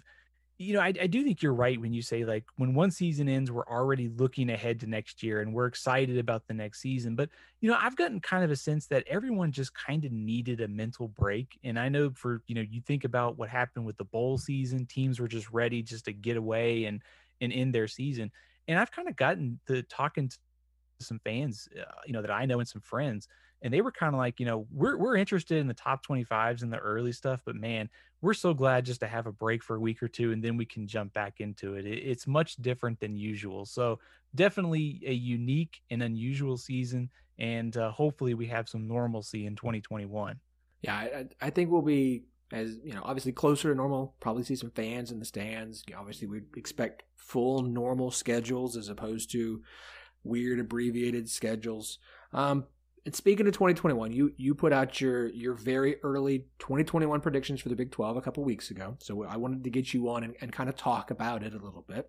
S8: I do think you're right when you say, like, when one season ends, we're already looking ahead to next year and we're excited about the next season. But, I've gotten kind of a sense that everyone just kind of needed a mental break. And I know for, you think about what happened with the bowl season, teams were just ready just to get away and end their season. And I've kind of gotten to talking to some fans, that I know and some friends, and they were kind of like, we're interested in the top 25s and the early stuff, but man, we're so glad just to have a break for a week or two, and then we can jump back into it. It's much different than usual. So definitely a unique and unusual season, and hopefully we have some normalcy in 2021.
S5: Yeah, I think we'll be, as obviously closer to normal, probably see some fans in the stands. Obviously we expect full normal schedules as opposed to weird abbreviated schedules. And speaking of 2021, you put out your very early 2021 predictions for the Big 12 a couple weeks ago. So I wanted to get you on and kind of talk about it a little bit.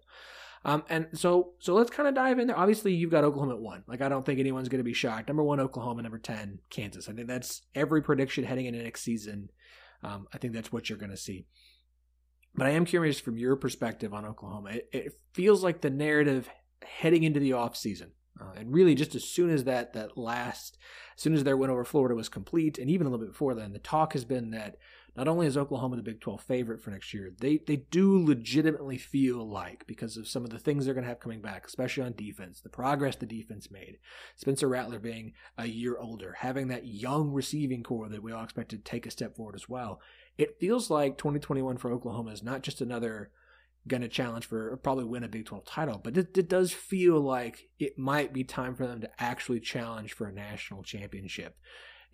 S5: And so let's kind of dive in there. Obviously, you've got Oklahoma at 1. Like, I don't think anyone's going to be shocked. Number 1, Oklahoma. Number 10, Kansas. I think that's every prediction heading into next season. I think that's what you're going to see. But I am curious from your perspective on Oklahoma. It feels like the narrative heading into the offseason, and really just as soon as as soon as their win over Florida was complete, and even a little bit before then, the talk has been that not only is Oklahoma the Big 12 favorite for next year, they do legitimately feel like, because of some of the things they're going to have coming back, especially on defense, the progress the defense made, Spencer Rattler being a year older, having that young receiving core that we all expect to take a step forward as well. It feels like 2021 for Oklahoma is not just another going to challenge for, or probably win a Big 12 title, but it does feel like it might be time for them to actually challenge for a national championship.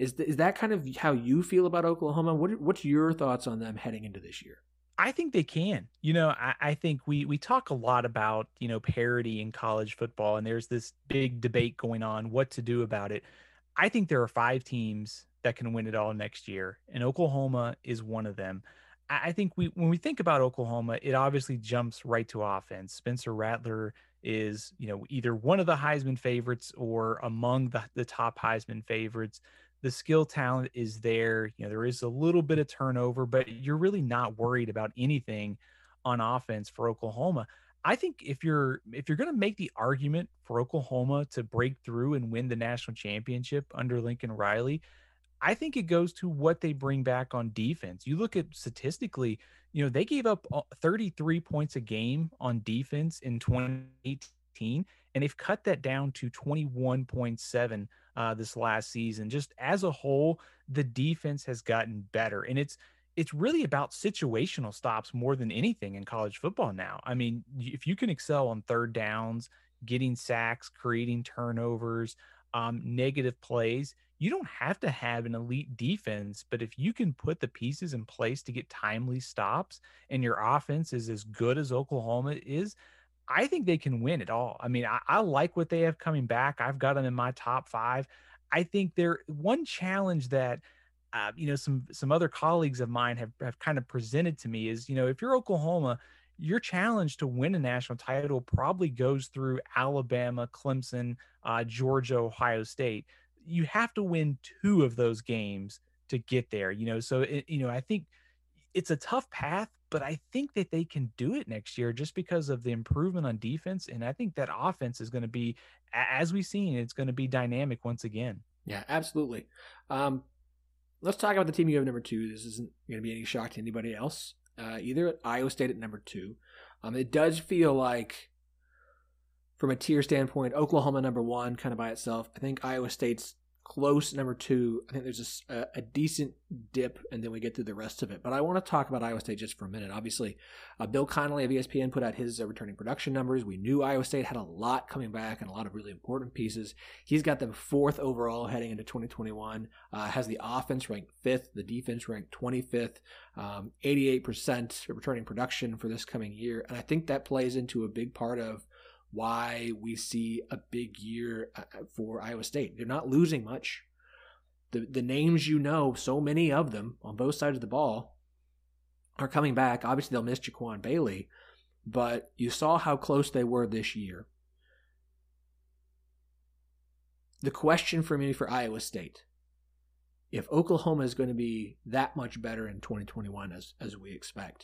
S5: Is that kind of how you feel about Oklahoma? What's your thoughts on them heading into this year?
S8: I think they can. I think we talk a lot about, parity in college football, and there's this big debate going on what to do about it. I think there are 5 teams that can win it all next year, and Oklahoma is one of them. I think when we think about Oklahoma, it obviously jumps right to offense. Spencer Rattler is, either one of the Heisman favorites or among the top Heisman favorites. The skill talent is there. There is a little bit of turnover, but you're really not worried about anything on offense for Oklahoma. I think if you're going to make the argument for Oklahoma to break through and win the national championship under Lincoln Riley, I think it goes to what they bring back on defense. You look at statistically, they gave up 33 points a game on defense in 2018, and they've cut that down to 21.7 this last season. Just as a whole, the defense has gotten better, and it's really about situational stops more than anything in college football now. I mean, if you can excel on third downs, getting sacks, creating turnovers, negative plays, you don't have to have an elite defense, but if you can put the pieces in place to get timely stops and your offense is as good as Oklahoma is, I think they can win it all. I mean, I like what they have coming back. I've got them in my top 5. I think they're one challenge that, some other colleagues of mine have kind of presented to me is, if you're Oklahoma, your challenge to win a national title probably goes through Alabama, Clemson, Georgia, Ohio State. You have to win 2 of those games to get there, so, I think it's a tough path, but I think that they can do it next year just because of the improvement on defense. And I think that offense is going to be, as we've seen, it's going to be dynamic once again.
S5: Yeah, absolutely. Let's talk about the team you have number 2. This isn't going to be any shock to anybody else. Either Iowa State at number 2. It does feel like, from a tier standpoint, Oklahoma number 1 kind of by itself. I think Iowa State's close number 2. I think there's a decent dip, and then we get through the rest of it. But I want to talk about Iowa State just for a minute. Obviously, Bill Connolly of ESPN put out his returning production numbers. We knew Iowa State had a lot coming back and a lot of really important pieces. He's got them 4th overall heading into 2021. Has the offense ranked 5th, the defense ranked 25th, 88% returning production for this coming year. And I think that plays into a big part of why we see a big year for Iowa State. They're not losing much. The names so many of them on both sides of the ball are coming back. Obviously, they'll miss Jaquan Bailey, but you saw how close they were this year. The question for me for Iowa State, if Oklahoma is going to be that much better in 2021 as we expect,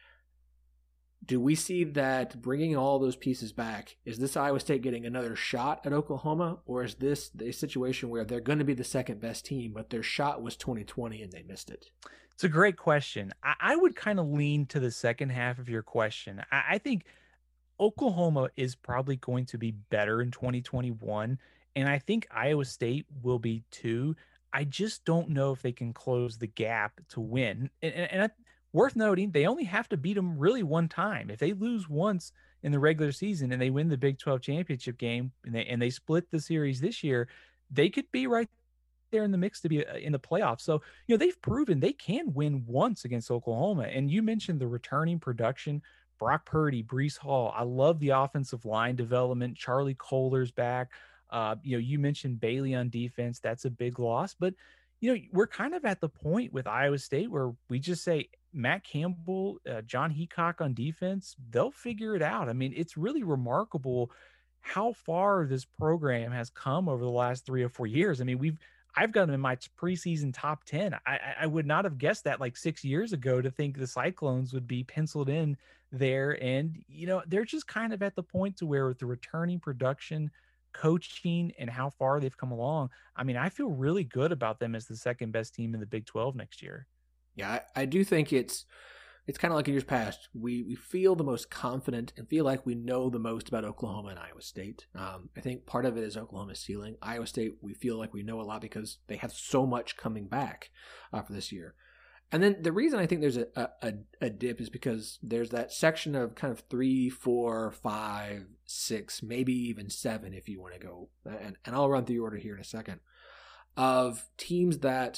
S5: do we see that bringing all those pieces back, is this Iowa State getting another shot at Oklahoma, or is this a situation where they're going to be the second best team, but their shot was 2020 and they missed it?
S8: It's a great question. I would kind of lean to the second half of your question. I think Oklahoma is probably going to be better in 2021, and I think Iowa State will be too. I just don't know if they can close the gap to win. And worth noting, they only have to beat them really one time. If they lose once in the regular season and they win the Big 12 championship game and they split the series this year, they could be right there in the mix to be in the playoffs. So, they've proven they can win once against Oklahoma. And you mentioned the returning production, Brock Purdy, Breece Hall. I love the offensive line development. Charlie Kohler's back. You mentioned Bailey on defense. That's a big loss. But, we're kind of at the point with Iowa State where we just say, Matt Campbell, John Heacock on defense, they'll figure it out. I mean, it's really remarkable how far this program has come over the last 3 or 4 years. I mean, I've got them in my preseason top 10. I would not have guessed that like 6 years ago to think the Cyclones would be penciled in there. And, they're just kind of at the point to where with the returning production, coaching, and how far they've come along, I mean, I feel really good about them as the second best team in the Big 12 next year.
S5: Yeah, I do think it's kind of like in years past. We feel the most confident and feel like we know the most about Oklahoma and Iowa State. I think part of it is Oklahoma's ceiling. Iowa State, we feel like we know a lot because they have so much coming back for this year. And then the reason I think there's a dip is because there's that section of kind of 3, 4, 5, 6, maybe even 7 if you want to go. And I'll run through your order here in a second. of teams that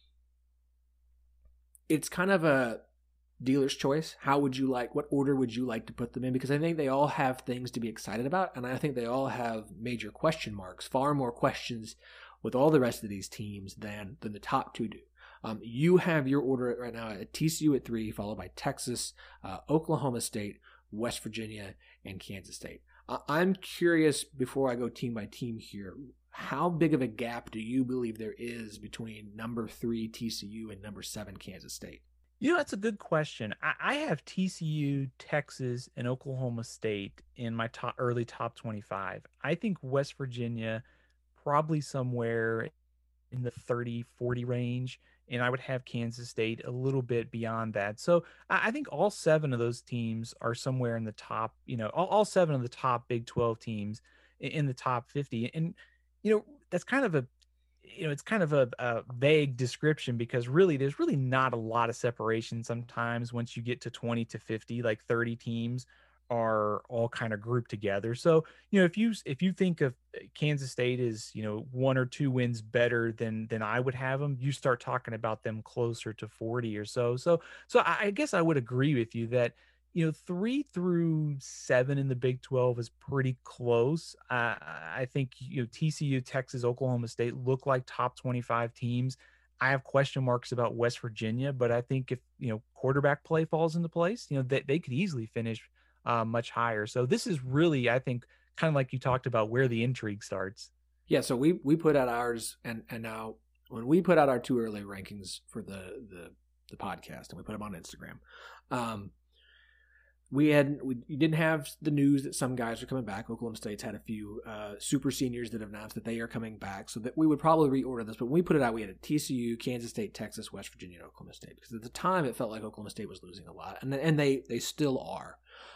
S5: it's kind of a dealer's choice. What order would you like to put them in? Because I think they all have things to be excited about, and I think they all have major question marks, far more questions with all the rest of these teams than the top two do. You have your order right now at TCU at 3, followed by Texas, Oklahoma State, West Virginia, and Kansas State. I'm curious, before I go team by team here, how big of a gap do you believe there is between number 3 TCU and number 7 Kansas State?
S8: That's a good question. I have TCU, Texas, and Oklahoma State in my early top 25. I think West Virginia probably somewhere in the 30-40 range, and I would have Kansas State a little bit beyond that. So I think all 7 of those teams are somewhere in the top, all 7 of the top Big 12 teams in the top 50. And, that's kind of it's kind of a vague description, because really there's really not a lot of separation sometimes once you get to 20 to 50, like 30 teams are all kind of grouped together. So, if you think of Kansas State as, 1 or 2 wins better than I would have them, you start talking about them closer to 40 or so. So I guess I would agree with you that, 3 through 7 in the Big 12 is pretty close. I think, TCU, Texas, Oklahoma State look like top 25 teams. I have question marks about West Virginia, but I think if, quarterback play falls into place, they could easily finish much higher. So this is really, I think, kind of like you talked about, where the intrigue starts.
S5: Yeah. So we put out ours, and now when we put out our too early rankings for the podcast, and we put them on Instagram, we didn't have the news that some guys are coming back. Oklahoma State's had a few super seniors that have announced that they are coming back, so that we would probably reorder this. But when we put it out, we had a TCU, Kansas State, Texas, West Virginia, and Oklahoma State, because at the time it felt like Oklahoma State was losing a lot, and they still are.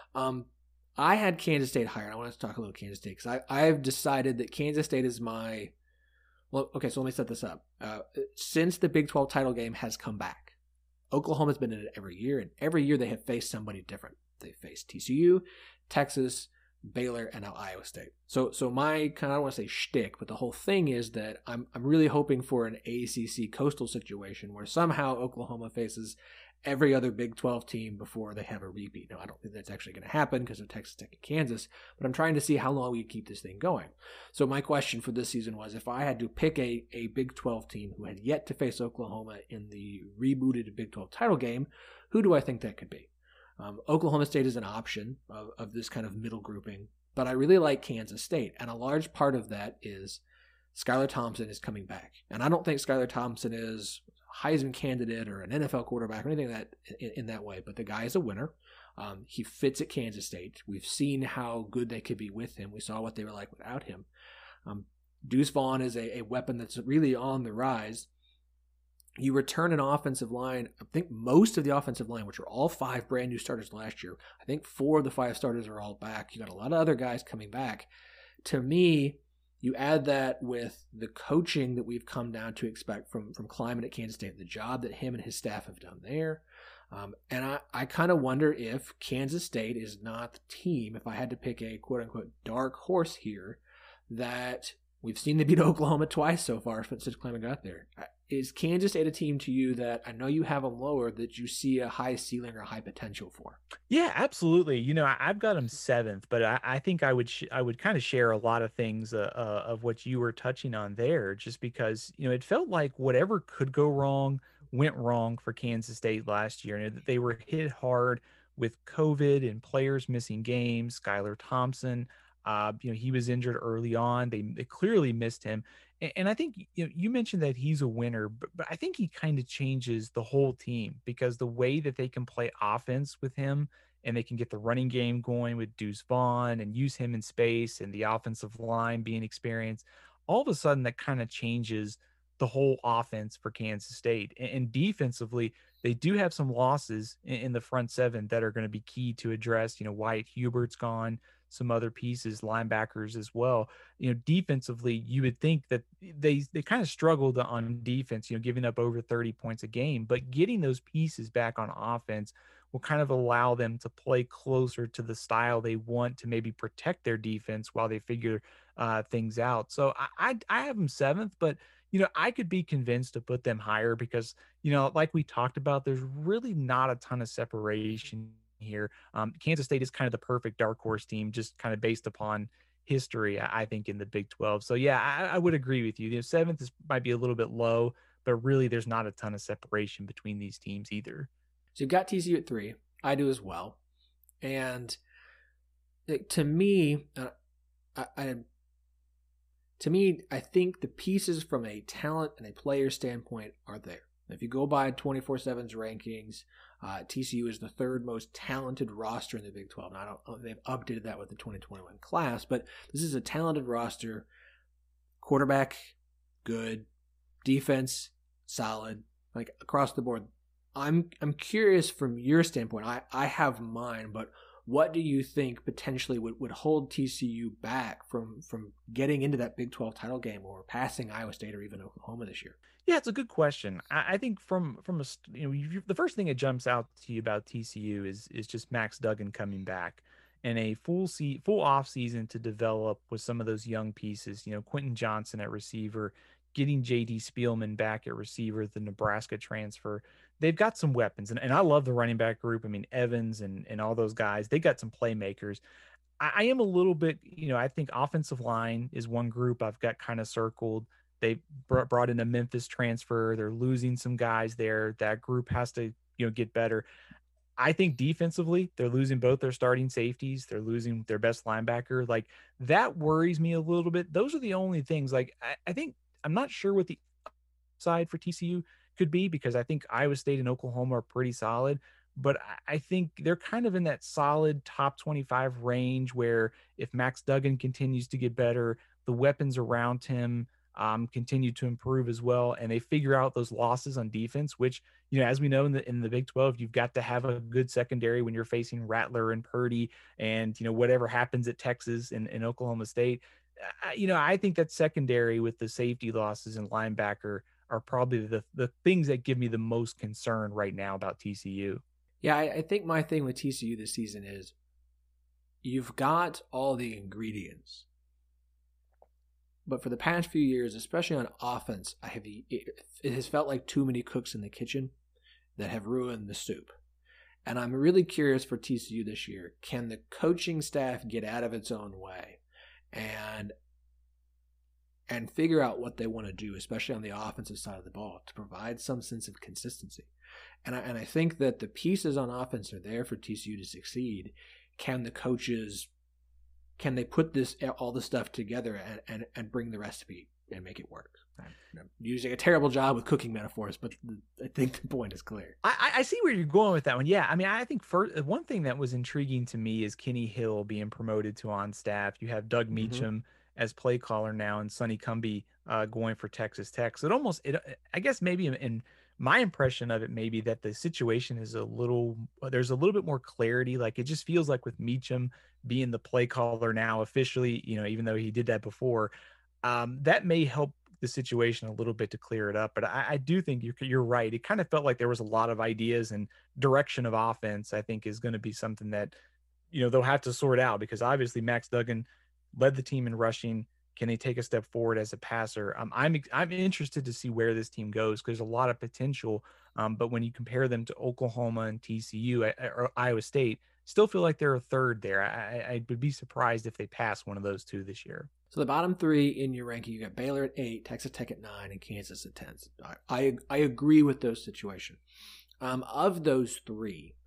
S5: I had Kansas State higher, and I want to talk a little Kansas State, because I've decided that Kansas State is my – well, okay, so let me set this up. Since the Big 12 title game has come back, Oklahoma's been in it every year, and every year they have faced somebody different. They faced TCU, Texas, Baylor, and now Iowa State. So my kind of, I don't want to say shtick, but the whole thing is that I'm really hoping for an ACC coastal situation where somehow Oklahoma faces every other Big 12 team before they have a repeat. Now, I don't think that's actually going to happen because of Texas Tech and Kansas, but I'm trying to see how long we keep this thing going. So my question for this season was, if I had to pick a Big 12 team who had yet to face Oklahoma in the rebooted Big 12 title game, who do I think that could be? Oklahoma State is an option of this kind of middle grouping, but I really like Kansas State, and a large part of that is Skylar Thompson is coming back. And I don't think Skylar Thompson is a Heisman candidate or an NFL quarterback or anything in that way, but the guy is a winner. He fits at Kansas State. We've seen how good they could be with him. We saw what they were like without him. Deuce Vaughn is a weapon that's really on the rise. You return an offensive line. I think most of the offensive line, which are all 5 brand new starters last year, I think 4 of the 5 starters are all back. You got a lot of other guys coming back. To me, you add that with the coaching that we've come down to expect from Klieman at Kansas State, the job that him and his staff have done there. And I kind of wonder if Kansas State is not the team, if I had to pick a quote-unquote dark horse here, that we've seen they beat Oklahoma twice so far since Klieman got there. Is Kansas State a team to you that, I know you have them lower, that you see a high ceiling or high potential for?
S8: Yeah, absolutely. I've got them 7th, but I think I would kind of share a lot of things of what you were touching on there, just because, it felt like whatever could go wrong went wrong for Kansas State last year. And they were hit hard with COVID and players missing games. Skylar Thompson, he was injured early on. They clearly missed him. And I think you mentioned that he's a winner, but I think he kind of changes the whole team, because the way that they can play offense with him, and they can get the running game going with Deuce Vaughn and use him in space, and the offensive line being experienced, all of a sudden that kind of changes the whole offense for Kansas State. And defensively, they do have some losses in the front 7 that are going to be key to address. Wyatt Hubert's gone, some other pieces, linebackers as well. Defensively, you would think that they kind of struggled on defense, giving up over 30 points a game, but getting those pieces back on offense will kind of allow them to play closer to the style they want to maybe protect their defense while they figure things out. So I have them 7th, but I could be convinced to put them higher because, like we talked about, there's really not a ton of separation here. Kansas State is kind of the perfect dark horse team, just kind of based upon history, I think, in the Big 12. So yeah, I would agree with you. The seventh might be a little bit low, but really there's not a ton of separation between these teams either.
S5: So you've got TCU at 3. I do as well. And to me, I think the pieces from a talent and a player standpoint are there. If you go by 24/7's rankings, TCU is the third most talented roster in the Big 12. Now, I don't know if they've updated that with the 2021 class, but this is a talented roster. Quarterback, good. Defense, solid. Like across the board. I'm curious from your standpoint. I have mine, but what do you think potentially would hold TCU back from getting into that Big 12 title game or passing Iowa State or even Oklahoma this year?
S8: Yeah, it's a good question. I think the first thing that jumps out to you about TCU is just Max Duggan coming back and a full off season to develop with some of those young pieces. Quentin Johnson at receiver, getting J.D. Spielman back at receiver, the Nebraska transfer. They've got some weapons, and I love the running back group. I mean, Evans and all those guys, they got some playmakers. I am a little bit, I think offensive line is one group I've got kind of circled. They brought in a Memphis transfer. They're losing some guys there. That group has to, get better. I think defensively, they're losing both their starting safeties. They're losing their best linebacker. Like, that worries me a little bit. Those are the only things. Like, I think I'm not sure what the upside for TCU could be, because I think Iowa State and Oklahoma are pretty solid, but I think they're kind of in that solid top 25 range where if Max Duggan continues to get better, the weapons around him continue to improve as well, and they figure out those losses on defense, which, as we know in the Big 12, you've got to have a good secondary when you're facing Rattler and Purdy and, whatever happens at Texas and Oklahoma State. I think that secondary with the safety losses and linebacker are probably the things that give me the most concern right now about TCU.
S5: Yeah, I think my thing with TCU this season is you've got all the ingredients. But for the past few years, especially on offense, it has felt like too many cooks in the kitchen that have ruined the soup. And I'm really curious for TCU this year. Can the coaching staff get out of its own way and figure out what they want to do, especially on the offensive side of the ball, to provide some sense of consistency? And I think that the pieces on offense are there for TCU to succeed. Can the coaches, can they put all this stuff together and bring the recipe and make it work? I'm using a terrible job with cooking metaphors, but I think the point is clear.
S8: I see where you're going with that one. Yeah, I mean, I think one thing that was intriguing to me is Kenny Hill being promoted to on staff. You have Doug Meacham as play caller now, and Sonny Cumbie going for Texas Tech. So I guess maybe in my impression of it, maybe that the situation is there's a little bit more clarity. Like, it just feels like with Meacham being the play caller now officially, even though he did that before, that may help the situation a little bit to clear it up. But I do think you're right. It kind of felt like there was a lot of ideas, and direction of offense, I think, is going to be something that, they'll have to sort out, because obviously Max Duggan led the team in rushing. Can they take a step forward as a passer? I'm interested to see where this team goes, because there's a lot of potential. But when you compare them to Oklahoma and TCU or Iowa State, still feel like they're a third there. I would be surprised if they pass one of those two this year.
S5: So the bottom three in your ranking, you got Baylor at 8, Texas Tech at 9, and Kansas at 10. I agree with those situations. Of those three,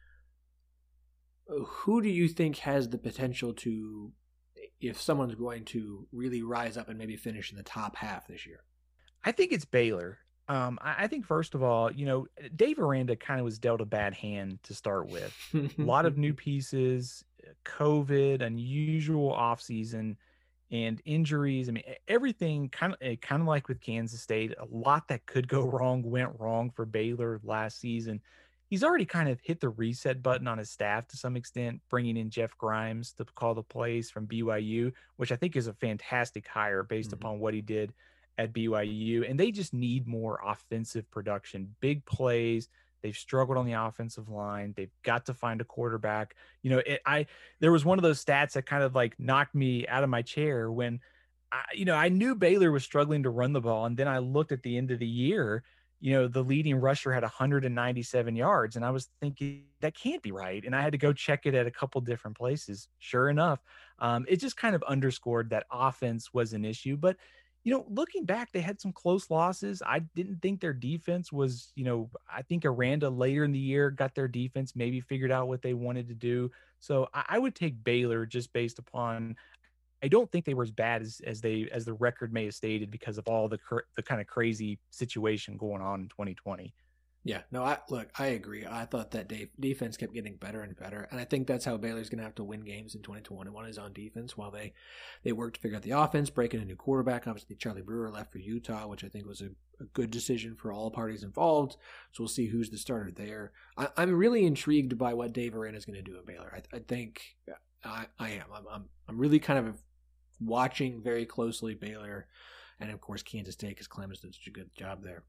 S5: who do you think has the potential to, if someone's going to really rise up and maybe finish in the top half this year?
S8: I think it's Baylor. I think, first of all, Dave Aranda kind of was dealt a bad hand to start with. A lot of new pieces, COVID, unusual offseason, and injuries. I mean, everything kind of like with Kansas State, a lot that could go wrong went wrong for Baylor last season. He's already kind of hit the reset button on his staff to some extent, bringing in Jeff Grimes to call the plays from BYU, which I think is a fantastic hire based upon what he did at BYU. And they just need more offensive production, big plays. They've struggled on the offensive line. They've got to find a quarterback. There was one of those stats that kind of like knocked me out of my chair when I knew Baylor was struggling to run the ball, and then I looked at the end of the year. The leading rusher had 197 yards, and I was thinking that can't be right. And I had to go check it at a couple different places. Sure enough, it just kind of underscored that offense was an issue. But, looking back, they had some close losses. I didn't think their defense was, I think Aranda later in the year got their defense, maybe figured out what they wanted to do. So I would take Baylor just based upon, I don't think they were as bad as the record may have stated because of all the kind of crazy situation going on in 2020.
S5: Yeah, no, I agree. I thought that defense kept getting better and better, and I think that's how Baylor's going to have to win games in 2021 is on defense while they work to figure out the offense, break in a new quarterback. Obviously, Charlie Brewer left for Utah, which I think was a good decision for all parties involved. So we'll see who's the starter there. I'm really intrigued by what Dave Aranda is going to do in Baylor. I think I am. I'm really kind of watching very closely Baylor, and of course Kansas State because Clemens did such a good job there.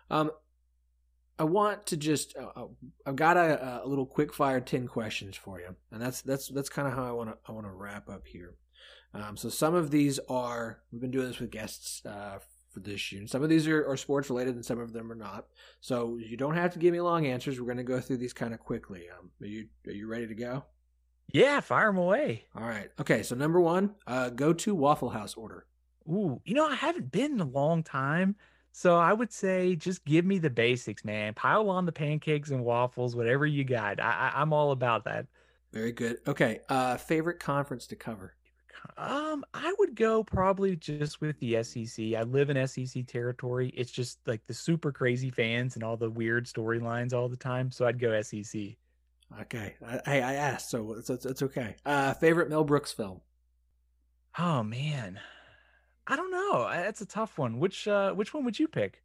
S5: I want to just I've got a little quick fire 10 questions for you, and that's kind of how I want to wrap up here. So some of these we've been doing this with guests for this year, and some of these are sports related, and some of them are not. So you don't have to give me long answers. We're going to go through these kind of quickly. Are you ready to go?
S8: Yeah, fire them away.
S5: All right. Okay, so number 1, go to Waffle House order.
S8: Ooh, I haven't been in a long time, so I would say just give me the basics, man. Pile on the pancakes and waffles, whatever you got. I'm all about that.
S5: Very good. Okay, favorite conference to cover?
S8: I would go probably just with the SEC. I live in SEC territory. It's just like the super crazy fans and all the weird storylines all the time, so I'd go SEC.
S5: Okay, I asked, so it's okay. Favorite Mel Brooks film?
S8: Oh man, I don't know. That's a tough one. Which one would you pick?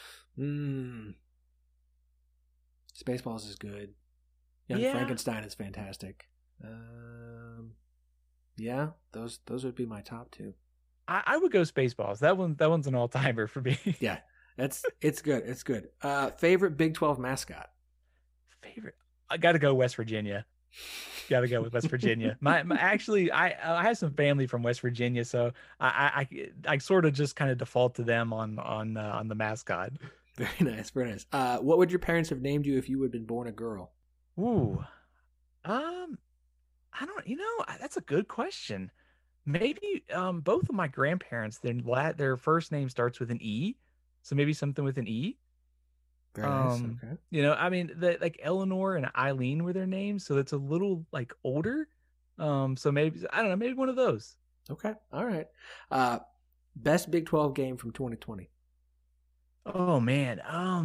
S5: Spaceballs is good. Young Frankenstein is fantastic. Yeah, those would be my top 2.
S8: I would go Spaceballs. That one's an all timer for me.
S5: Yeah, it's good. It's good. Favorite Big 12 mascot?
S8: Favorite. I got to go West Virginia. Got to go with West Virginia. Actually, I have some family from West Virginia, so I sort of just kind of default to them on the mascot.
S5: Very nice, very nice. What would your parents have named you if you had been born a girl?
S8: Ooh, I don't. That's a good question. Maybe both of my grandparents, their first name starts with an E, so maybe something with an E.
S5: Very nice. Okay.
S8: I mean, like Eleanor and Eileen were their names, so it's a little like older. So maybe I don't know, maybe one of those.
S5: Okay. All right. Best Big 12 game from 2020.
S8: Oh man.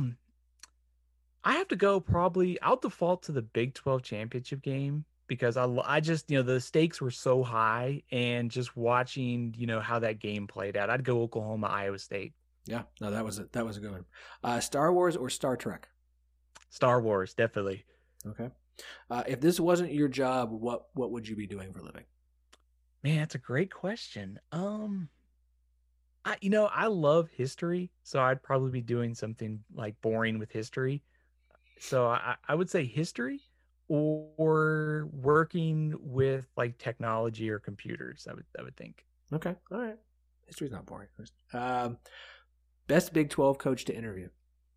S8: I have to go probably. I'll default to the Big 12 championship game because I just the stakes were so high, and just watching how that game played out. I'd go Oklahoma, Iowa State.
S5: Yeah, no, that was a good one. Star Wars or Star Trek?
S8: Star Wars, definitely.
S5: Okay. If this wasn't your job, what would you be doing for a living?
S8: Man, that's a great question. I love history, so I'd probably be doing something like boring with history. So I would say history or working with like technology or computers. I would think.
S5: Okay, all right. History's not boring. Best Big 12 coach to interview.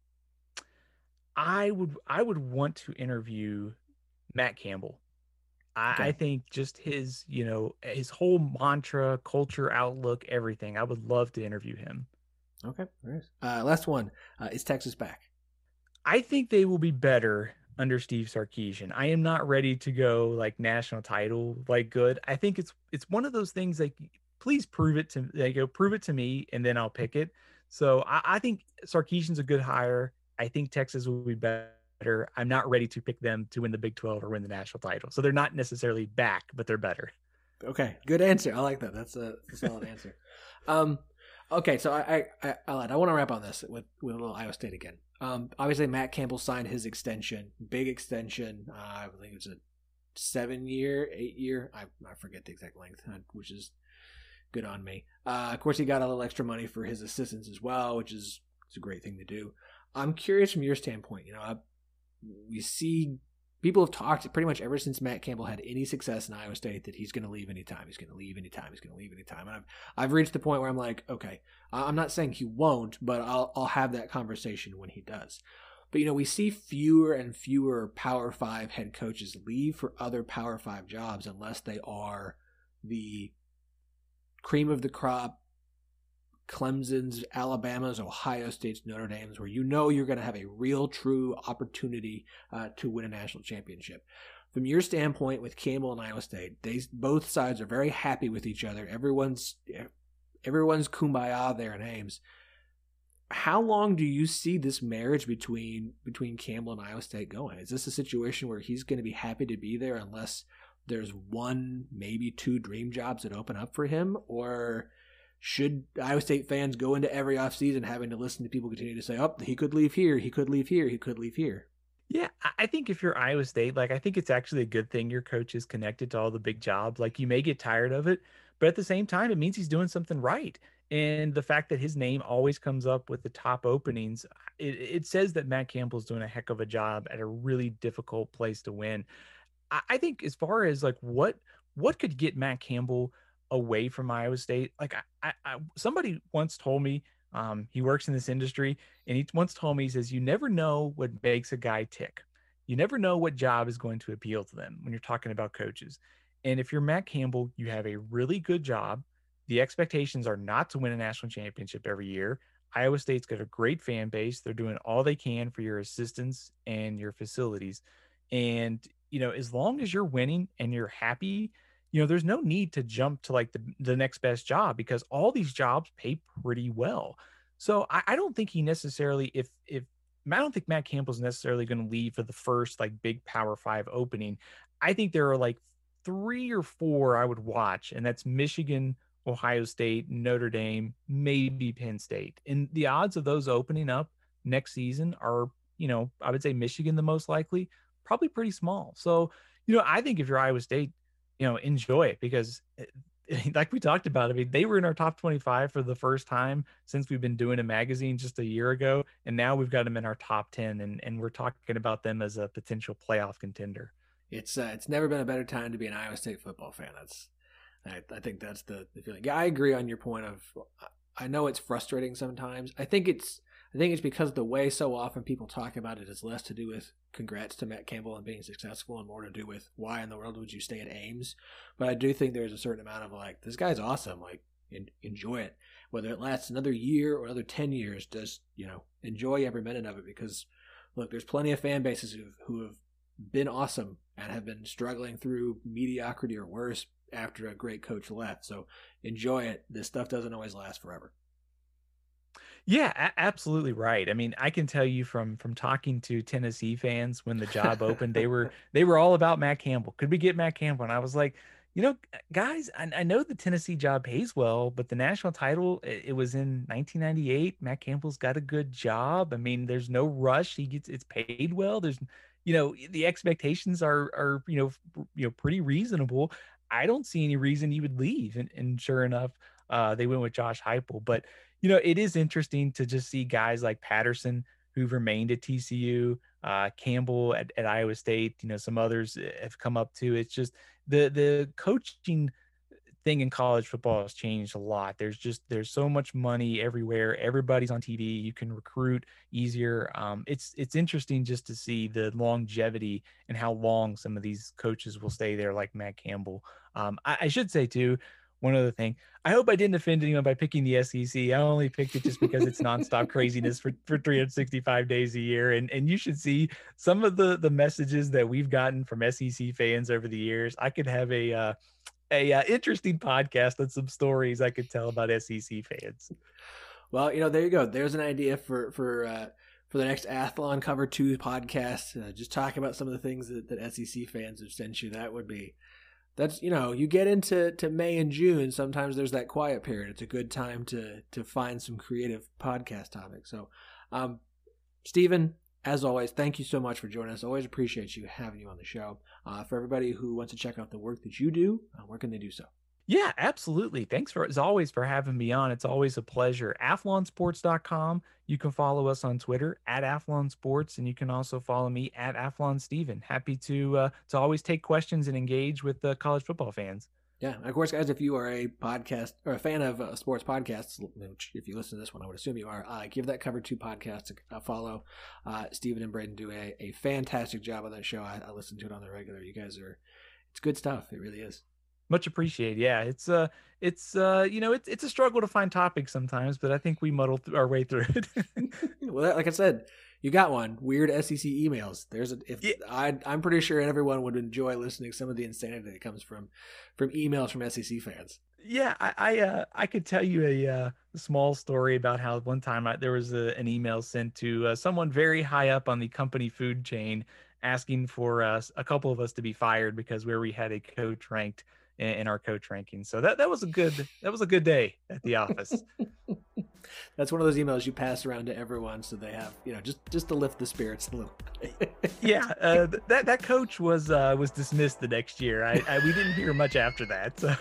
S8: I would want to interview Matt Campbell. I think just his whole mantra, culture, outlook, everything. I would love to interview him.
S5: Okay, nice. Last one. Is Texas back?
S8: I think they will be better under Steve Sarkisian. I am not ready to go like national title like good. I think it's one of those things like please prove it to me and then I'll pick it. So I think Sarkisian's a good hire. I think Texas will be better. I'm not ready to pick them to win the Big 12 or win the national title. So they're not necessarily back, but they're better.
S5: Okay, good answer. I like that. That's a solid answer. Okay, so I want to wrap on this with a little Iowa State again. Obviously, Matt Campbell signed his extension, big extension. I think it's a 7-year, 8-year. I forget the exact length, which is good on me. Of course, he got a little extra money for his assistants as well, which is it's a great thing to do. I'm curious from your standpoint. We see people have talked pretty much ever since Matt Campbell had any success in Iowa State that he's going to leave anytime. He's going to leave anytime. He's going to leave anytime. And I've reached the point where I'm like, okay, I'm not saying he won't, but I'll have that conversation when he does. But, we see fewer and fewer Power 5 head coaches leave for other Power 5 jobs unless they are the cream of the crop, Clemson's, Alabama's, Ohio State's, Notre Dame's, where you're going to have a real, true opportunity to win a national championship. From your standpoint with Campbell and Iowa State, both sides are very happy with each other. Everyone's kumbaya there in Ames. How long do you see this marriage between Campbell and Iowa State going? Is this a situation where he's going to be happy to be there unless there's one, maybe two dream jobs that open up for him? Or should Iowa State fans go into every offseason having to listen to people continue to say, oh, he could leave here, he could leave here, he could leave here?
S8: Yeah, I think if you're Iowa State, I think it's actually a good thing your coach is connected to all the big jobs. You may get tired of it, but at the same time, it means he's doing something right. And the fact that his name always comes up with the top openings, it says that Matt Campbell's doing a heck of a job at a really difficult place to win. I think as far as what could get Matt Campbell away from Iowa State, somebody once told me, he works in this industry, and he once told me, he says, you never know what makes a guy tick. You never know what job is going to appeal to them when you're talking about coaches. And if you're Matt Campbell, you have a really good job. The expectations are not to win a national championship every year. Iowa State's got a great fan base. They're doing all they can for your assistants and your facilities. And, as long as you're winning and you're happy, there's no need to jump to the next best job, because all these jobs pay pretty well. So I don't think he necessarily, I don't think Matt Campbell's necessarily going to leave for the first big Power 5 opening. I think there are 3 or 4 I would watch, and that's Michigan, Ohio State, Notre Dame, maybe Penn State. And the odds of those opening up next season are, I would say Michigan the most likely, probably pretty small. So, I think if you're Iowa State, enjoy it, because like we talked about, they were in our top 25 for the first time since we've been doing a magazine just a year ago. And now we've got them in our top 10, and we're talking about them as a potential playoff contender.
S5: It's never been a better time to be an Iowa State football fan. I think that's the feeling. Yeah, I agree on your point of, I know it's frustrating sometimes. I think it's because the way so often people talk about it is less to do with congrats to Matt Campbell and being successful and more to do with why in the world would you stay at Ames. But I do think there's a certain amount of this guy's awesome. Enjoy it. Whether it lasts another year or another 10 years, just, enjoy every minute of it, because look, there's plenty of fan bases who have been awesome and have been struggling through mediocrity or worse after a great coach left. So enjoy it. This stuff doesn't always last forever.
S8: Yeah, absolutely right. I can tell you from talking to Tennessee fans when the job opened, they were all about Matt Campbell. Could we get Matt Campbell? And I was like, guys, I know the Tennessee job pays well, but the national title, it was in 1998. Matt Campbell's got a good job. There's no rush. It's paid well. There's, the expectations are pretty reasonable. I don't see any reason he would leave. And sure enough, they went with Josh Heupel. But, it is interesting to just see guys like Patterson, who've remained at TCU, Campbell at Iowa State, some others have come up too. It's just the coaching thing in college football has changed a lot. There's so much money everywhere. Everybody's on TV. You can recruit easier. It's interesting just to see the longevity and how long some of these coaches will stay there, like Matt Campbell. I should say too, one other thing. I hope I didn't offend anyone by picking the SEC. I only picked it just because it's nonstop craziness for 365 days a year. And you should see some of the messages that we've gotten from SEC fans over the years. I could have a interesting podcast and some stories I could tell about SEC fans.
S5: Well, there you go. There's an idea for the next Athlon Cover 2 podcast. Just talk about some of the things that SEC fans have sent you. That's you get into May and June, sometimes there's that quiet period. It's a good time to find some creative podcast topics. So, Stephen, as always, thank you so much for joining us. Always appreciate having you on the show. For everybody who wants to check out the work that you do, where can they do so?
S8: Yeah, absolutely. Thanks as always for having me on. It's always a pleasure. Athlonsports.com. You can follow us on Twitter at Athlonsports, and you can also follow me at AthlonSteven. Happy to always take questions and engage with the college football fans.
S5: Yeah, of course, guys, if you are a podcast or a fan of sports podcasts, which if you listen to this one, I would assume you are, give that Cover 2 podcast a follow. Steven and Braden do a fantastic job on that show. I listen to it on the regular. You guys it's good stuff. It really is.
S8: Much appreciated. Yeah, it's a struggle to find topics sometimes, but I think we muddle our way through it.
S5: Well, like I said, you got one. Weird SEC emails. I'm pretty sure everyone would enjoy listening to some of the insanity that comes from emails from SEC fans.
S8: Yeah, I could tell you a small story about how one time there was an email sent to someone very high up on the company food chain asking for a couple of us to be fired because we had a coach ranked in our coach ranking. So that was a good day at the office.
S5: That's one of those emails you pass around to everyone so they have, just to lift the spirits a little.
S8: Yeah, that coach was dismissed the next year. We didn't hear much after that. So.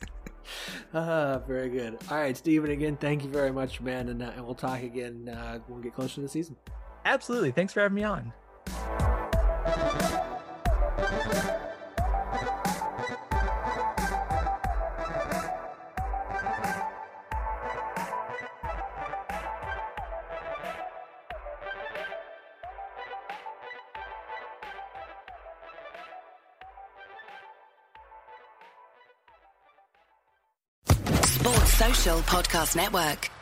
S5: Very good. All right, Steven, again, thank you very much, man, and we'll talk again when we get closer to the season.
S8: Absolutely. Thanks for having me on.
S9: Sports Social Podcast Network.